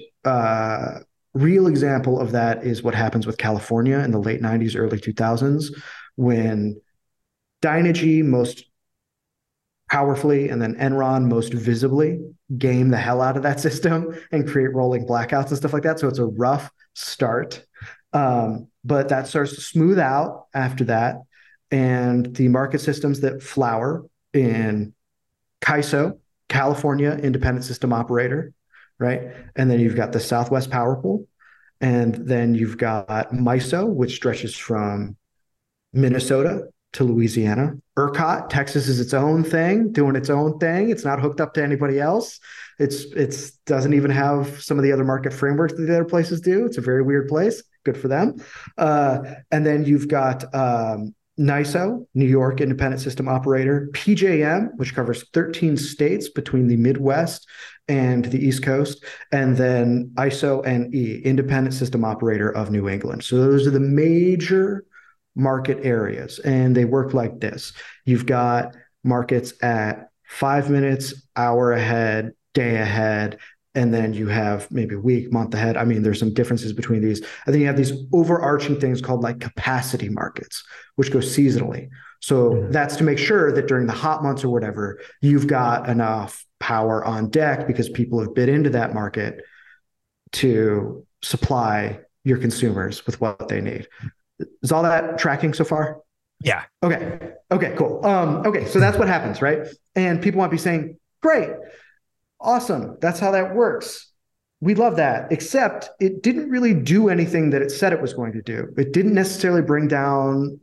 real example of that is what happens with California in the late 90s, early 2000s, when Dynegy most powerfully and then Enron most visibly game the hell out of that system and create rolling blackouts and stuff like that. So it's a rough start. But that starts to smooth out after that. And the market systems that flower in CAISO, California Independent System Operator, right? And then you've got the Southwest Power Pool. And then you've got MISO, which stretches from Minnesota to Louisiana. ERCOT, Texas is its own thing, doing its own thing. It's not hooked up to anybody else. It's doesn't even have some of the other market frameworks that the other places do. It's a very weird place. Good for them. And then you've got NYISO, New York Independent System Operator, PJM, which covers 13 states between the Midwest and the East Coast, and then ISO-NE, Independent System Operator of New England. So those are the major market areas, and they work like this. You've got markets at 5 minutes, hour ahead, day ahead, and then you have maybe a week, month ahead. I mean, there's some differences between these. And then you have these overarching things called like capacity markets, which go seasonally. So that's to make sure that during the hot months or whatever, you've got enough power on deck because people have bid into that market to supply your consumers with what they need. Is all that tracking so far? Yeah. Okay. Okay, cool. Okay, so that's what happens, right? And people might be saying, great, awesome, that's how that works. We love that, except it didn't really do anything that it said it was going to do. It didn't necessarily bring down,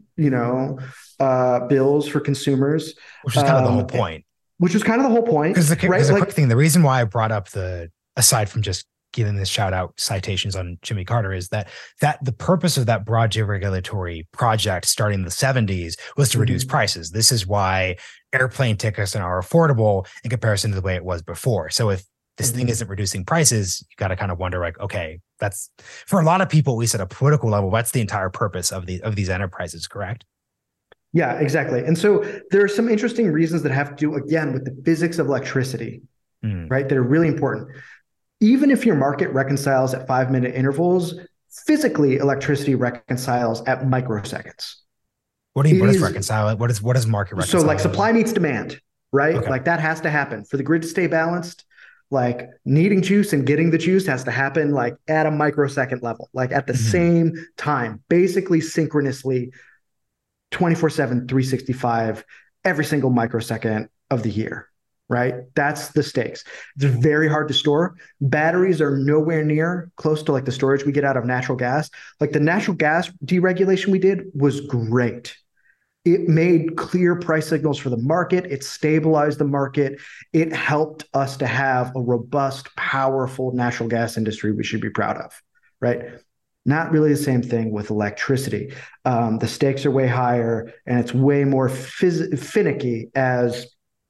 bills for consumers. Which is kind of the whole point. Which is kind of the whole point. Because quick thing, the reason why I brought up aside from just giving this shout out citations on Jimmy Carter is that the purpose of that broad deregulatory project starting in the 70s was to reduce prices. This is why airplane tickets are affordable in comparison to the way it was before. So if this thing isn't reducing prices, you got to kind of wonder like, okay, that's for a lot of people, at least at a political level, that's the entire purpose of these enterprises, correct? Yeah, exactly. And so there are some interesting reasons that have to do, again, with the physics of electricity, right? That are really important. Even if your market reconciles at 5-minute intervals, physically electricity reconciles at microseconds. What does reconcile? What does market reconcile? So like supply meets demand, right? Okay. Like that has to happen for the grid to stay balanced. Like needing juice and getting the juice has to happen like at a microsecond level, like at the same time, basically synchronously 24/7, 365, every single microsecond of the year. Right? That's the stakes. It's very hard to store. Batteries are nowhere near close to like the storage we get out of natural gas. Like the natural gas deregulation we did was great. It made clear price signals for the market. It stabilized the market. It helped us to have a robust, powerful natural gas industry we should be proud of, right? Not really the same thing with electricity. The stakes are way higher and it's way more finicky as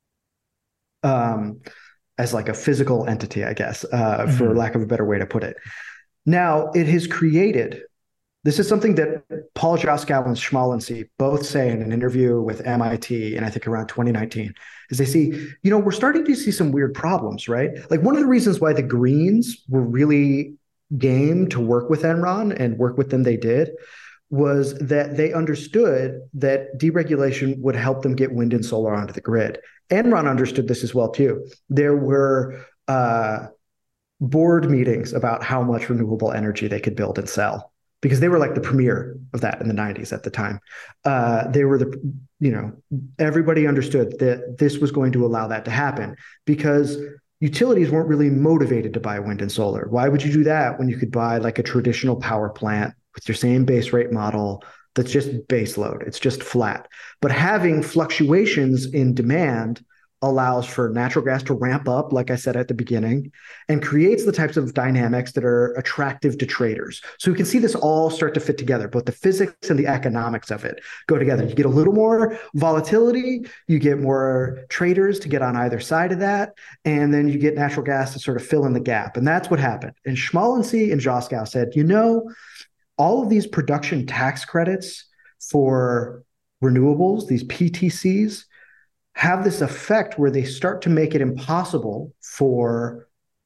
like a physical entity, I guess, for lack of a better way to put it. Now, it has created, this is something that Paul Joskow and Schmalensee both say in an interview with MIT, and I think around 2019, is they see, we're starting to see some weird problems, right? Like one of the reasons why the Greens were really game to work with Enron and work with them they did was that they understood that deregulation would help them get wind and solar onto the grid. Enron understood this as well, too. There were board meetings about how much renewable energy they could build and sell because they were like the premier of that in the 90s at the time. They were everybody understood that this was going to allow that to happen because utilities weren't really motivated to buy wind and solar. Why would you do that when you could buy like a traditional power plant with your same base rate model that's just base load? It's just flat. But having fluctuations in demand allows for natural gas to ramp up, like I said at the beginning, and creates the types of dynamics that are attractive to traders. So we can see this all start to fit together. Both the physics and the economics of it go together. You get a little more volatility, you get more traders to get on either side of that, and then you get natural gas to sort of fill in the gap. And that's what happened. And Schmalensee and Joskow said, all of these production tax credits for renewables, these PTCs, have this effect where they start to make it impossible for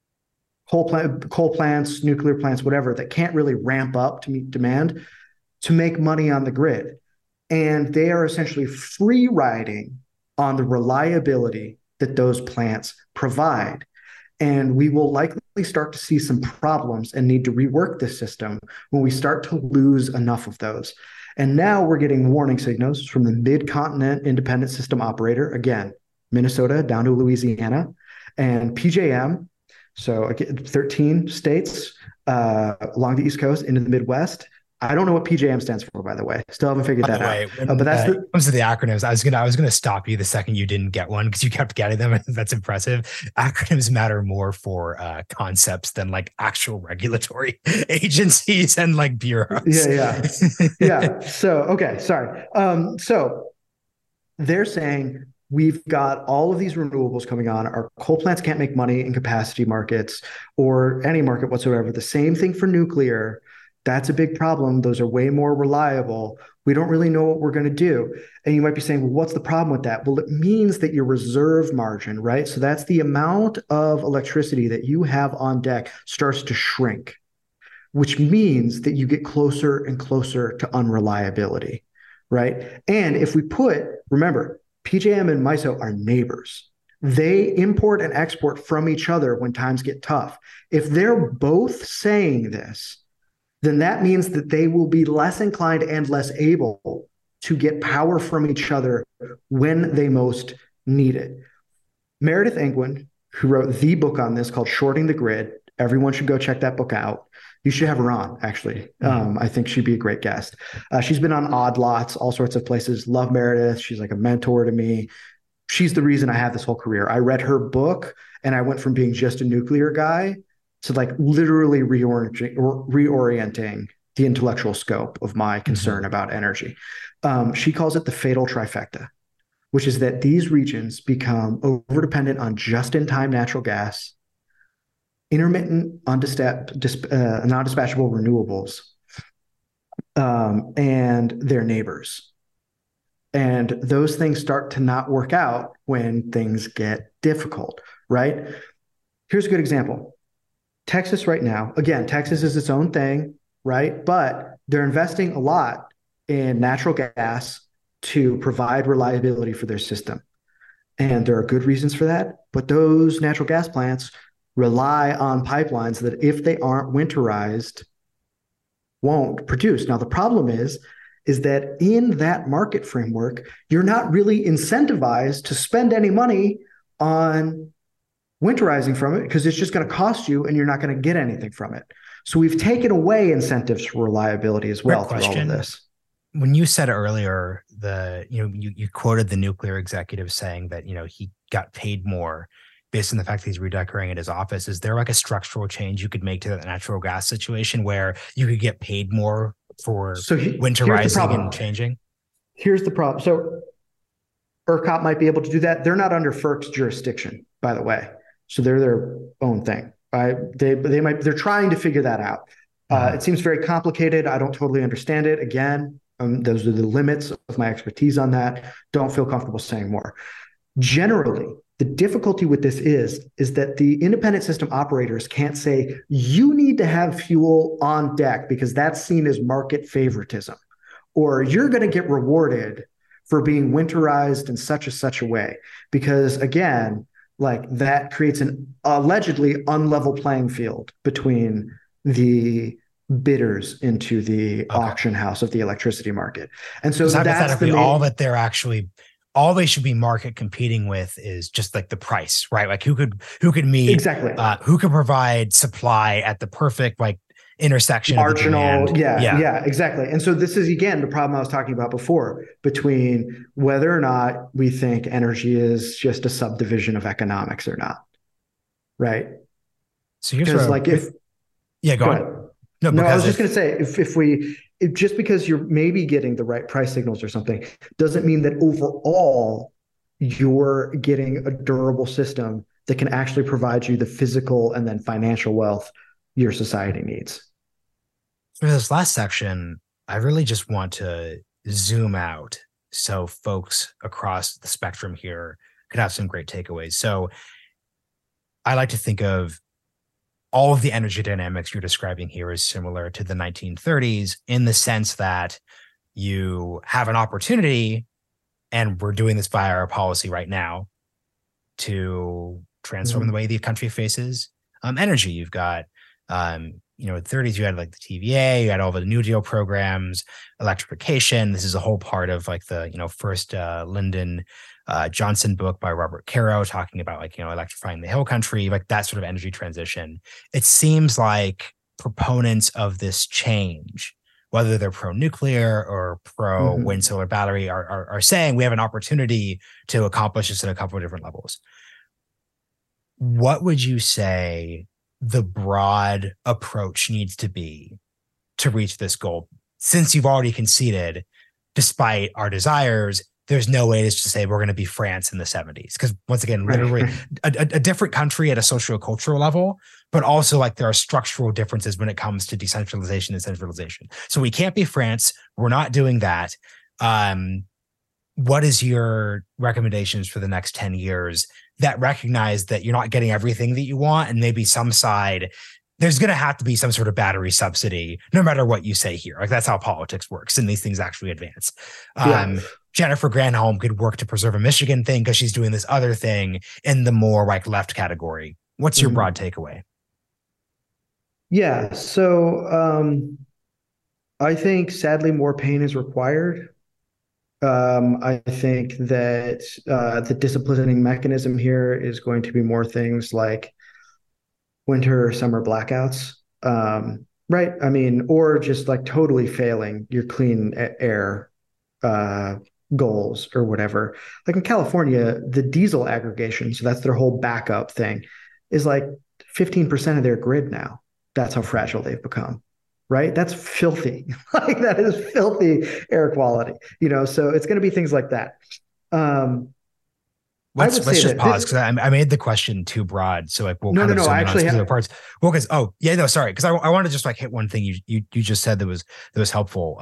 coal plants, nuclear plants, whatever, that can't really ramp up to meet demand to make money on the grid. And they are essentially free riding on the reliability that those plants provide. And we will likely start to see some problems and need to rework this system when we start to lose enough of those. And now we're getting warning signals from the Mid-Continent Independent System Operator, again, Minnesota down to Louisiana, and PJM, so again, 13 states along the East Coast into the Midwest. I don't know what PJM stands for, by the way. Still haven't figured that out. But that's when it comes to the acronyms. I was gonna stop you the second you didn't get one because you kept getting them. That's impressive. Acronyms matter more for concepts than like actual regulatory agencies and like bureaus. Yeah. So okay, sorry. So they're saying we've got all of these renewables coming on. Our coal plants can't make money in capacity markets or any market whatsoever. The same thing for nuclear. That's a big problem. Those are way more reliable. We don't really know what we're going to do. And you might be saying, well, what's the problem with that? Well, it means that your reserve margin, right? So that's the amount of electricity that you have on deck starts to shrink, which means that you get closer and closer to unreliability, right? And if we remember, PJM and MISO are neighbors. They import and export from each other when times get tough. If they're both saying this, then that means that they will be less inclined and less able to get power from each other when they most need it. Meredith Angwin, who wrote the book on this called Shorting the Grid, everyone should go check that book out. You should have her on, actually. I think she'd be a great guest. She's been on Odd Lots, all sorts of places. Love Meredith. She's like a mentor to me. She's the reason I have this whole career. I read her book and I went from being just a nuclear guy to like literally reorienting the intellectual scope of my concern about energy. She calls it the fatal trifecta, which is that these regions become overdependent on just-in-time natural gas, intermittent, non-dispatchable renewables, and their neighbors. And those things start to not work out when things get difficult, right? Here's a good example. Texas right now, again, Texas is its own thing, right? But they're investing a lot in natural gas to provide reliability for their system. And there are good reasons for that. But those natural gas plants rely on pipelines that if they aren't winterized, won't produce. Now, the problem is that in that market framework, you're not really incentivized to spend any money on winterizing from it because it's just going to cost you and you're not going to get anything from it. So we've taken away incentives for reliability as well through all of this. When you said earlier, you quoted the nuclear executive saying that, he got paid more based on the fact that he's redecorating his office. Is there like a structural change you could make to that natural gas situation where you could get paid more for winterizing and changing? Here's the problem. So ERCOT might be able to do that. They're not under FERC's jurisdiction, by the way. So they're their own thing. They're trying to figure that out. It seems very complicated. I don't totally understand it. Again, those are the limits of my expertise on that. Don't feel comfortable saying more. Generally, the difficulty with this is that the independent system operators can't say, you need to have fuel on deck because that's seen as market favoritism, or you're going to get rewarded for being winterized in such a way. Because again, like that creates an allegedly unlevel playing field between the bidders into the auction house of the electricity market. And so that's all they should be market competing with is just like the price, right? Like who could meet exactly who could provide supply at the perfect like intersection of the marginal. demand. Yeah, exactly. And so this is again the problem I was talking about before between whether or not we think energy is just a subdivision of economics or not, right? So here's Because where, like if yeah, go go on. ahead. No, No, I was because just going to say if just because you're maybe getting the right price signals or something doesn't mean that overall you're getting a durable system that can actually provide you the physical and then financial wealth your society needs. for this last section, I really just want to zoom out so folks across the spectrum here could have some great takeaways. So I like to think of all of the energy dynamics you're describing here as similar to the 1930s in the sense that you have an opportunity, and we're doing this via our policy right now, to transform the way the country faces energy. You've got, in the 30s, you had like the TVA, you had all the New Deal programs, electrification. This is a whole part of like the, first Lyndon Johnson book by Robert Caro talking about like, electrifying the hill country, like that sort of energy transition. It seems like proponents of this change, whether they're pro-nuclear or pro-wind solar battery, are saying we have an opportunity to accomplish this at a couple of different levels. What would you say the broad approach needs to be to reach this goal? Since you've already conceded, despite our desires, there's no way to just say we're going to be France in the 70s. Because once again, literally a different country at a socio-cultural level, but also like there are structural differences when it comes to decentralization and centralization. So we can't be France. We're not doing that. What is your recommendations for the next 10 years that recognize that you're not getting everything that you want, and maybe some side, there's going to have to be some sort of battery subsidy, no matter what you say here. Like that's how politics works, and these things actually advance. Jennifer Granholm could work to preserve a Michigan thing because she's doing this other thing in the more like left category. What's your broad takeaway? Yeah. So I think sadly more pain is required. I think that the disciplining mechanism here is going to be more things like winter or summer blackouts, right? I mean, or just like totally failing your clean air goals or whatever. Like in California, the diesel aggregation, so that's their whole backup thing, is like 15% of their grid now. That's how fragile they've become. Right? That's filthy. Like that is filthy air quality, so it's going to be things like that. Let's just pause because I made the question too broad. So like we'll zoom in on specific parts. Well, because sorry. Because I want to just like hit one thing you just said that was helpful.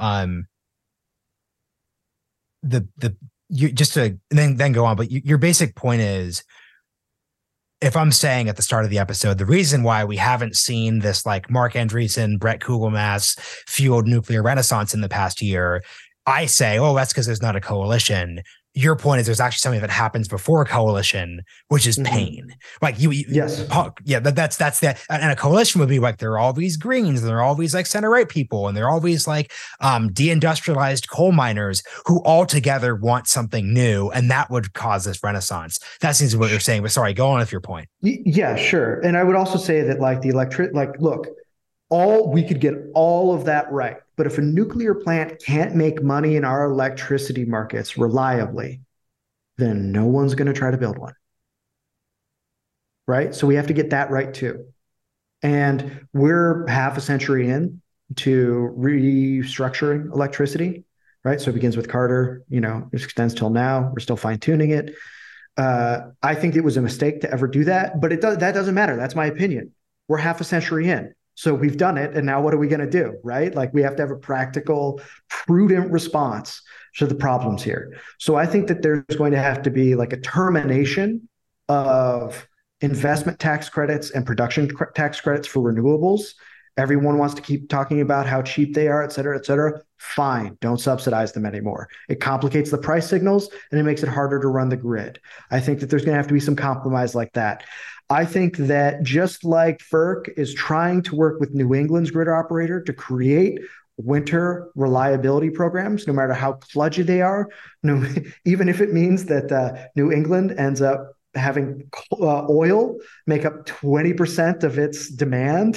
You just to then go on, but your basic point is, if I'm saying at the start of the episode, the reason why we haven't seen this like Mark Andreessen, Brett Kugelmass fueled nuclear renaissance in the past year, I say, oh, that's because there's not a coalition. Your point is there's actually something that happens before a coalition, which is pain. Like yes. That's that. And a coalition would be like, there are all these Greens and there are all these like center right people. And there are all these like deindustrialized coal miners who all together want something new. And that would cause this renaissance. That seems to be what you're saying, but sorry, go on with your point. Yeah, sure. And I would also say that like look, we could get all of that right. But if a nuclear plant can't make money in our electricity markets reliably, then no one's going to try to build one. Right? So we have to get that right too. And we're half a century in to restructuring electricity, right? So it begins with Carter, it extends till now. We're still fine-tuning it. I think it was a mistake to ever do that, but that doesn't matter. That's my opinion. We're half a century in. So we've done it. And now what are we going to do? Right? Like we have to have a practical, prudent response to the problems here. So I think that there's going to have to be like a termination of investment tax credits and production tax credits for renewables. Everyone wants to keep talking about how cheap they are, et cetera, et cetera. Fine. Don't subsidize them anymore. It complicates the price signals and it makes it harder to run the grid. I think that there's going to have to be some compromise like that. I think that just like FERC is trying to work with New England's grid operator to create winter reliability programs, no matter how kludgy they are, even if it means that New England ends up having oil make up 20% of its demand,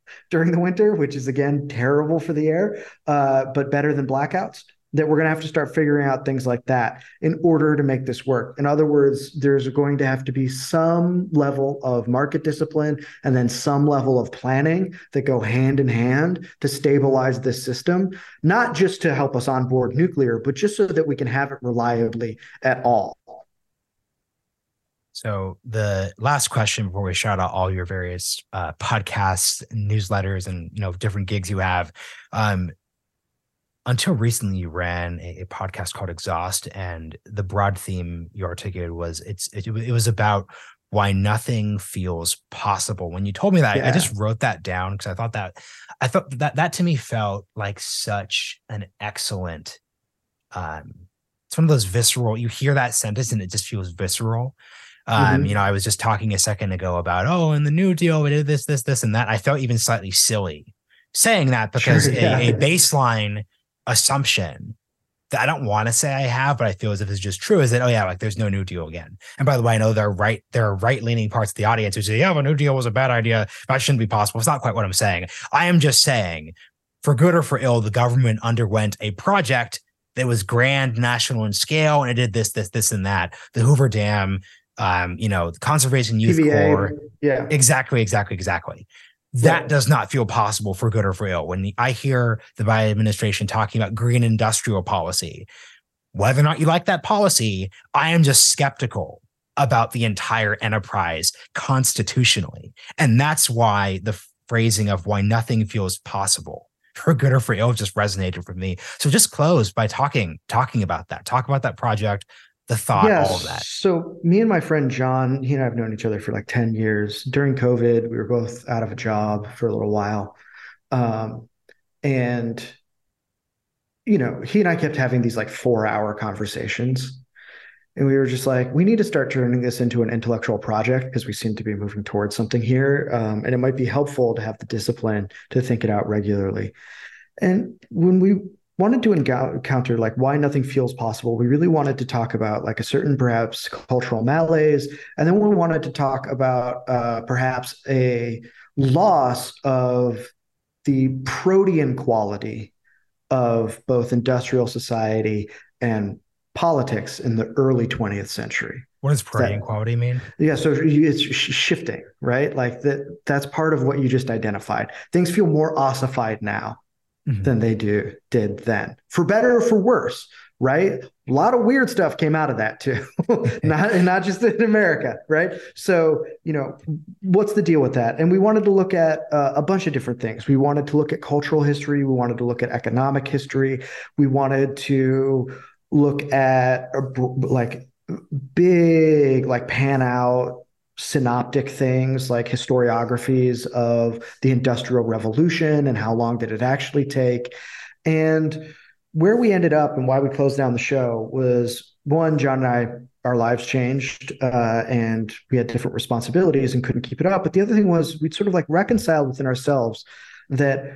during the winter, which is again terrible for the air, but better than blackouts. That we're going to have to start figuring out things like that in order to make this work. In other words, there's going to have to be some level of market discipline and then some level of planning that go hand in hand to stabilize this system, not just to help us onboard nuclear, but just so that we can have it reliably at all. So the last question before we shout out all your various podcasts, newsletters, and different gigs you have. Until recently, you ran a podcast called Exhaust, and the broad theme you articulated was it was about why nothing feels possible. When you told me that, I just wrote that down because I thought that to me felt like such an excellent. It's one of those visceral. You hear that sentence and it just feels visceral. I was just talking a second ago about, in the New Deal, we did this, and that. I felt even slightly silly saying that because a baseline assumption that I don't want to say I have, but I feel as if it's just true, is that, there's no New Deal again. And by the way, I know there are right-leaning parts of the audience who say, the New Deal was a bad idea. That shouldn't be possible. It's not quite what I'm saying. I am just saying, for good or for ill, the government underwent a project that was grand, national in scale, and it did this, and that. The Hoover Dam, the Conservation Youth Corps. Yeah. Exactly. That does not feel possible for good or for ill. When I hear the Biden administration talking about green industrial policy, whether or not you like that policy, I am just skeptical about the entire enterprise constitutionally. And that's why the phrasing of why nothing feels possible for good or for ill just resonated with me. So just close by talking about that. Talk about that project, the thought, all of that. So me and my friend John, he and I have known each other for like 10 years. During COVID, we were both out of a job for a little while. And he and I kept having these like 4-hour conversations. And we were just like, we need to start turning this into an intellectual project because we seem to be moving towards something here. And it might be helpful to have the discipline to think it out regularly. And when we wanted to encounter like why nothing feels possible, we really wanted to talk about like a certain perhaps cultural malaise, and then we wanted to talk about perhaps a loss of the protean quality of both industrial society and politics in the early 20th century. What does protean quality mean? Yeah, so it's shifting, right? Like that's part of what you just identified. Things feel more ossified now than they did then, for better or for worse, right? A lot of weird stuff came out of that too, not just in America, right? So, what's the deal with that? And we wanted to look at a bunch of different things. We wanted to look at cultural history. We wanted to look at economic history. We wanted to look at like big, like pan out synoptic things like historiographies of the Industrial Revolution and how long did it actually take. And where we ended up and why we closed down the show was, one, John and I, our lives changed and we had different responsibilities and couldn't keep it up. But the other thing was we'd sort of like reconciled within ourselves that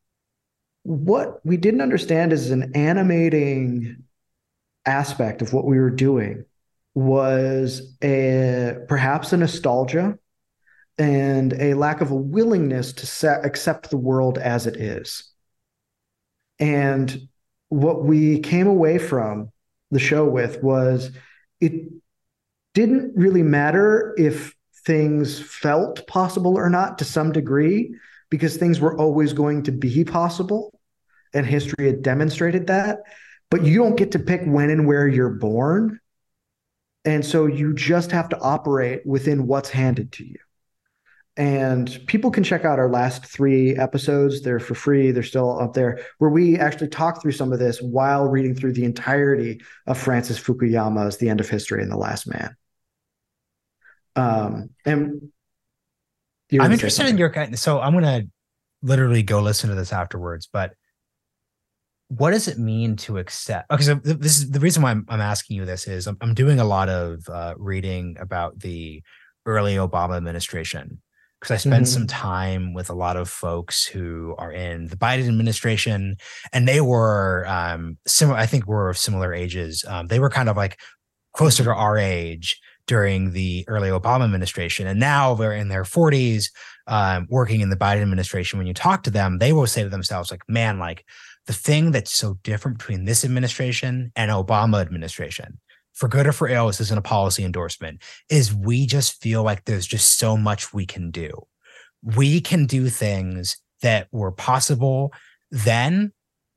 what we didn't understand is an animating aspect of what we were doing was perhaps a nostalgia and a lack of a willingness to accept the world as it is. And what we came away from the show with was it didn't really matter if things felt possible or not to some degree, because things were always going to be possible and history had demonstrated that. But you don't get to pick when and where you're born. And so you just have to operate within what's handed to you. And people can check out our last 3 episodes. They're for free. They're still up there, where we actually talk through some of this while reading through the entirety of Francis Fukuyama's The End of History and The Last Man. And I'm interested in your kind. So I'm going to literally go listen to this afterwards, but what does it mean to accept? Okay, so this is the reason why I'm asking you this is I'm doing a lot of reading about the early Obama administration, because I spent some time with a lot of folks who are in the Biden administration, and they were similar. I think we're of similar ages. They were kind of like closer to our age during the early Obama administration. And now they're in their 40s, working in the Biden administration. When you talk to them, they will say to themselves, like, man, like the thing that's so different between this administration and Obama administration, for good or for ill, this isn't a policy endorsement, is we just feel like there's just so much we can do. We can do things that were possible then.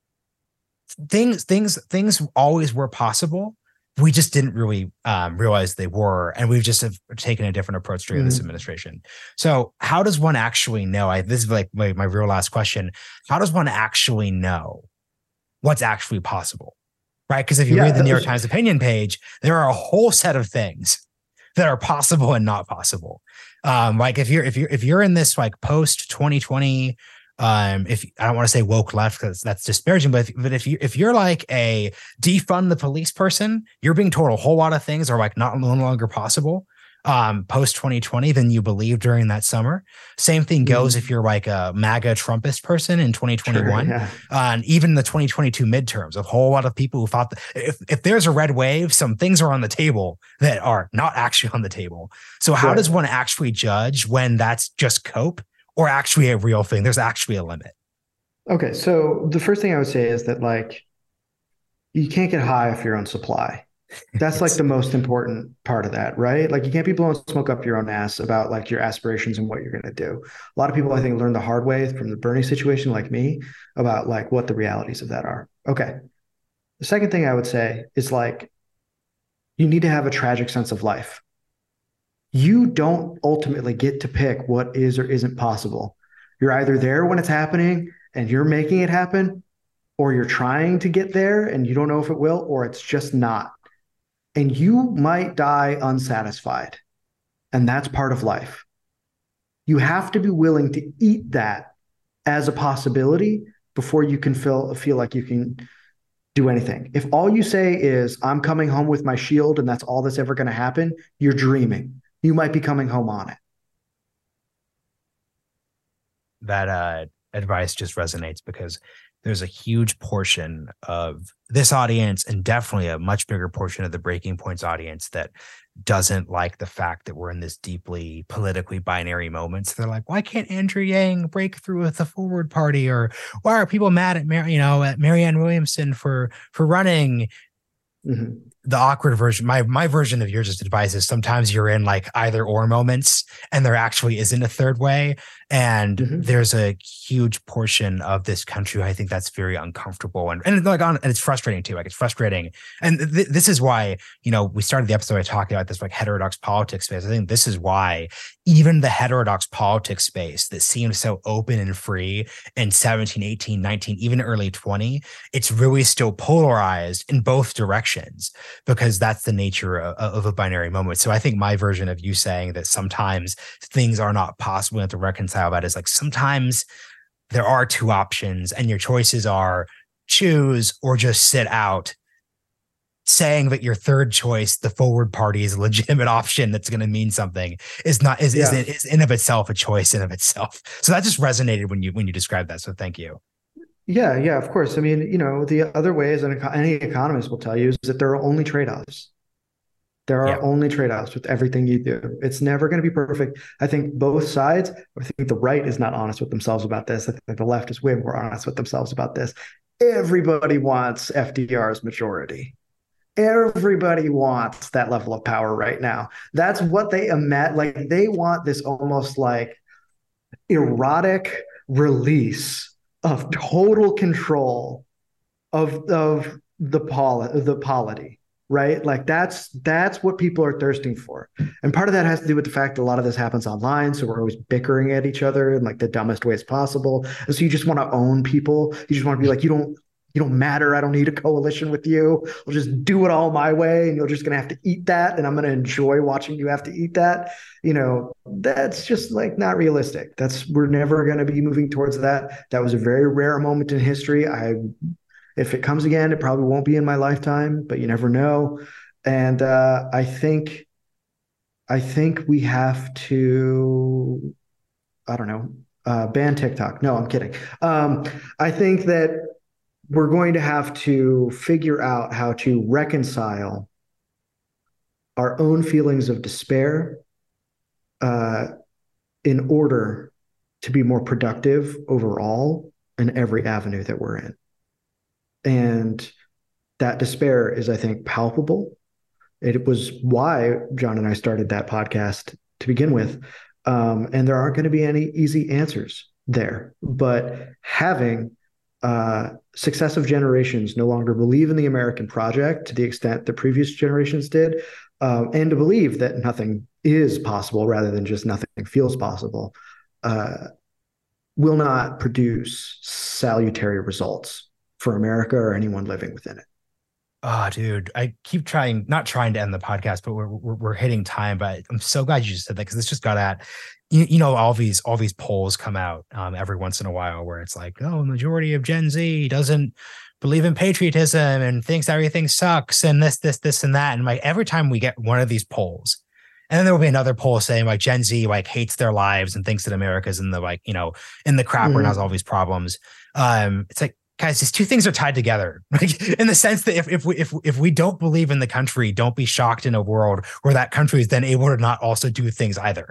Things always were possible. We just didn't really realize they were, and we've just have taken a different approach during this administration. So how does one actually know? This is like my real last question. How does one actually know what's actually possible? Right? Because if you read the New York Times opinion page, there are a whole set of things that are possible and not possible. Like if you're in this like post 2020, if I don't want to say woke left because that's disparaging, but if you're like a defund the police person, you're being told a whole lot of things are like no longer possible post 2020 than you believed during that summer. Same thing goes if you're like a MAGA Trumpist person in 2021, and even the 2022 midterms. A whole lot of people who thought that if there's a red wave, some things are on the table that are not actually on the table. So how does one actually judge when that's just cope or actually a real thing? There's actually a limit. Okay, so the first thing I would say is that like you can't get high off your own supply. That's like the most important part of that, right? Like you can't be blowing smoke up your own ass about like your aspirations and what you're going to do. A lot of people, I think, learn the hard way from the Bernie situation, like me, about like what the realities of that are. Okay. The second thing I would say is like, you need to have a tragic sense of life. You don't ultimately get to pick what is or isn't possible. You're either there when it's happening and you're making it happen, or you're trying to get there and you don't know if it will, or it's just not. And you might die unsatisfied. And that's part of life. You have to be willing to eat that as a possibility before you can feel like you can do anything. If all you say is, I'm coming home with my shield and that's all that's ever going to happen, you're dreaming. You might be coming home on it. That advice just resonates because there's a huge portion of this audience and definitely a much bigger portion of the Breaking Points audience that doesn't like the fact that we're in this deeply politically binary moment. So they're like, why can't Andrew Yang break through with the Forward Party? Or why are people mad at Marianne Williamson for running? Mm-hmm. The awkward version, my version of your just advice is sometimes you're in like either or moments and there actually isn't a third way. And there's a huge portion of this country, I think that's very uncomfortable and it's frustrating too. Like it's frustrating. And this is why, we started the episode by talking about this like heterodox politics space. I think this is why even the heterodox politics space that seemed so open and free in 17, 18, 19, even early 20, it's really still polarized in both directions, because that's the nature of a binary moment. So I think my version of you saying that sometimes things are not possible, we have to reconcile that is like sometimes there are two options and your choices are choose or just sit out. Saying that your third choice, the Forward Party, is a legitimate option that's going to mean something is in of itself a choice in of itself. So that just resonated when you described that. So thank you. Yeah, of course. I mean, the other way is, and any economist will tell you, is that there are only trade-offs. There are only trade-offs with everything you do. It's never going to be perfect. I think both sides, I think the right is not honest with themselves about this. I think the left is way more honest with themselves about this. Everybody wants FDR's majority. Everybody wants that level of power right now. That's what they imagine. Like they want this almost like erotic release of total control of the polity, right? Like that's what people are thirsting for. And part of that has to do with the fact that a lot of this happens online. So we're always bickering at each other in like the dumbest ways possible. And so you just want to own people. You just want to be like, you don't matter. I don't need a coalition with you. I'll just do it all my way. And you're just going to have to eat that. And I'm going to enjoy watching you have to eat that. That's just like not realistic. We're never going to be moving towards that. That was a very rare moment in history. If it comes again, it probably won't be in my lifetime, but you never know. And I think we have to, I don't know, ban TikTok. No, I'm kidding. I think that we're going to have to figure out how to reconcile our own feelings of despair uh, in order to be more productive overall in every avenue that we're in. And that despair is, I think, palpable. It was why John and I started that podcast to begin with. And there aren't going to be any easy answers there. But having successive generations no longer believe in the American project to the extent the previous generations did, and to believe that nothing is possible rather than just nothing feels possible, will not produce salutary results for America or anyone living within it. Oh, dude, I keep not trying to end the podcast, but we're hitting time. But I'm so glad you just said that, because this just got at, all these polls come out every once in a while where it's like, oh, the majority of Gen Z doesn't believe in patriotism and thinks everything sucks and this and that. And like every time we get one of these polls, and then there will be another poll saying like Gen Z like hates their lives and thinks that America's in the in the crap where it has all these problems. It's like, guys, these two things are tied together, like, in the sense that if we don't believe in the country, don't be shocked in a world where that country is then able to not also do things either.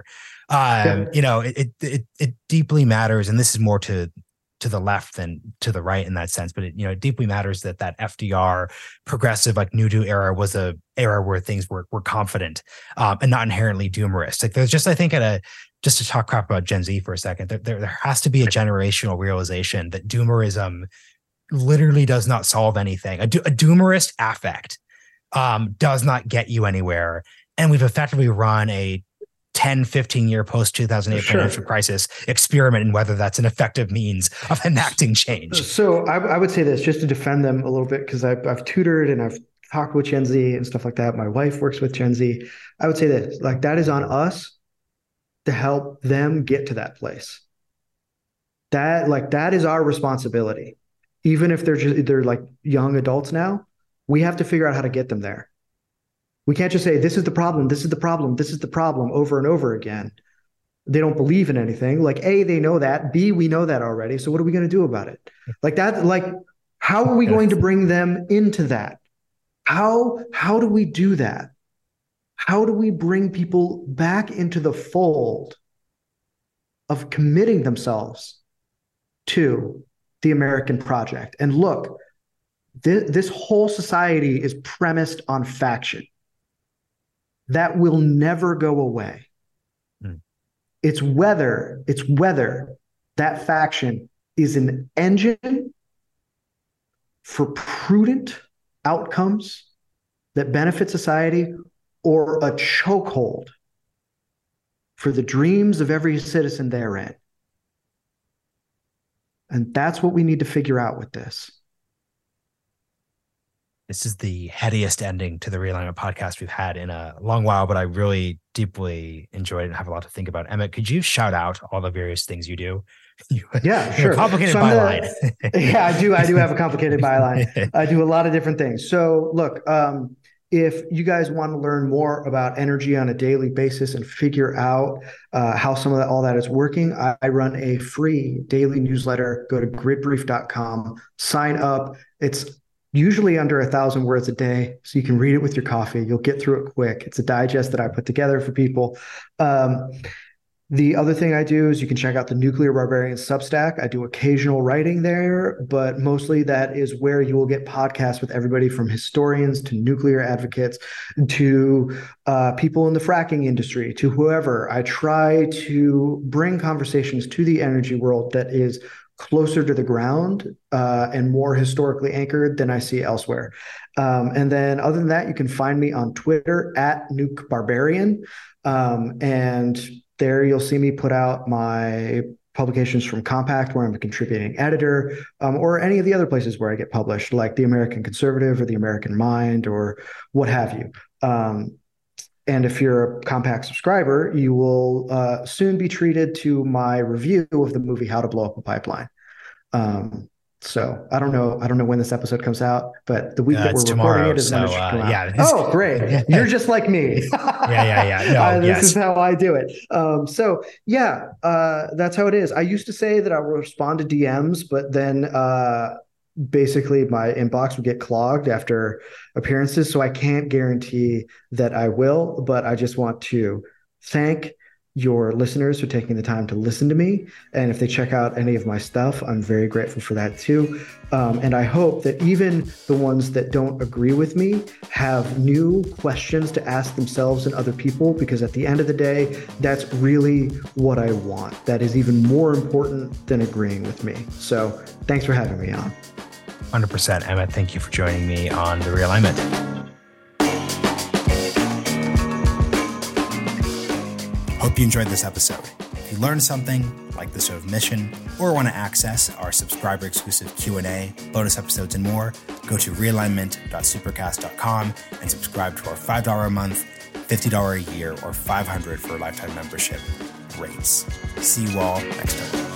It deeply matters, and this is more to the left than to the right in that sense. But it deeply matters that FDR progressive like New Deal era was a era where things were confident and not inherently doomerist. Like there's just, I think, just to talk crap about Gen Z for a second, there has to be a generational realization that doomerism literally does not solve anything. A doomerist affect does not get you anywhere. And we've effectively run a 10, 15-year post-2008 financial crisis experiment in whether that's an effective means of enacting change. So I would say this, just to defend them a little bit, because I've tutored and I've talked with Gen Z and stuff like that. My wife works with Gen Z. I would say this, like, that is on us to help them get to that place. That is our responsibility. Even if they're like young adults now, we have to figure out how to get them there. We can't just say, this is the problem, this is the problem, this is the problem over and over again. They don't believe in anything. Like, A, they know that. B, we know that already. So what are we going to do about it? Like that, like, how are we going to bring them into that? How do we do that? How do we bring people back into the fold of committing themselves to the American project? And look, this whole society is premised on faction. That will never go away. It's whether that faction is an engine for prudent outcomes that benefit society, or a chokehold for the dreams of every citizen therein. And that's what we need to figure out with this. This is the headiest ending to the Realignment podcast we've had in a long while, but I really deeply enjoyed it and have a lot to think about. Emmett, could you shout out all the various things you do? Yeah, sure. Complicated byline. Yeah, I do have a complicated byline. I do a lot of different things. So look, if you guys want to learn more about energy on a daily basis and figure out how some of all that is working, I run a free daily newsletter. Go to gridbrief.com, sign up. It's usually under 1,000 words a day, so you can read it with your coffee. You'll get through it quick. It's a digest that I put together for people. The other thing I do is you can check out the Nuclear Barbarian Substack. I do occasional writing there, but mostly that is where you will get podcasts with everybody from historians to nuclear advocates to people in the fracking industry to whoever. I try to bring conversations to the energy world that is closer to the ground and more historically anchored than I see elsewhere. And then other than that, you can find me on Twitter at Nuke Barbarian. And there you'll see me put out my publications from Compact, where I'm a contributing editor, or any of the other places where I get published, like the American Conservative or the American Mind or what have you. And if you're a Compact subscriber, you will soon be treated to my review of the movie How to Blow Up a Pipeline. So I don't know when this episode comes out, but the week that we're recording it is when it should come out. Yeah, oh, great. You're just like me. Yeah. No, this is how I do it. That's how it is. I used to say that I will respond to DMs, but then basically my inbox would get clogged after appearances. So I can't guarantee that I will, but I just want to thank your listeners for taking the time to listen to me. And if they check out any of my stuff, I'm very grateful for that too. And I hope that even the ones that don't agree with me have new questions to ask themselves and other people, because at the end of the day, that's really what I want. That is even more important than agreeing with me. So thanks for having me on. 100%. Emmett, thank you for joining me on The Realignment. Hope you enjoyed this episode. If you learned something, like the show of mission, or want to access our subscriber-exclusive Q&A, bonus episodes, and more, go to realignment.supercast.com and subscribe to our $5 a month, $50 a year, or $500 for a lifetime membership rates. See you all next time.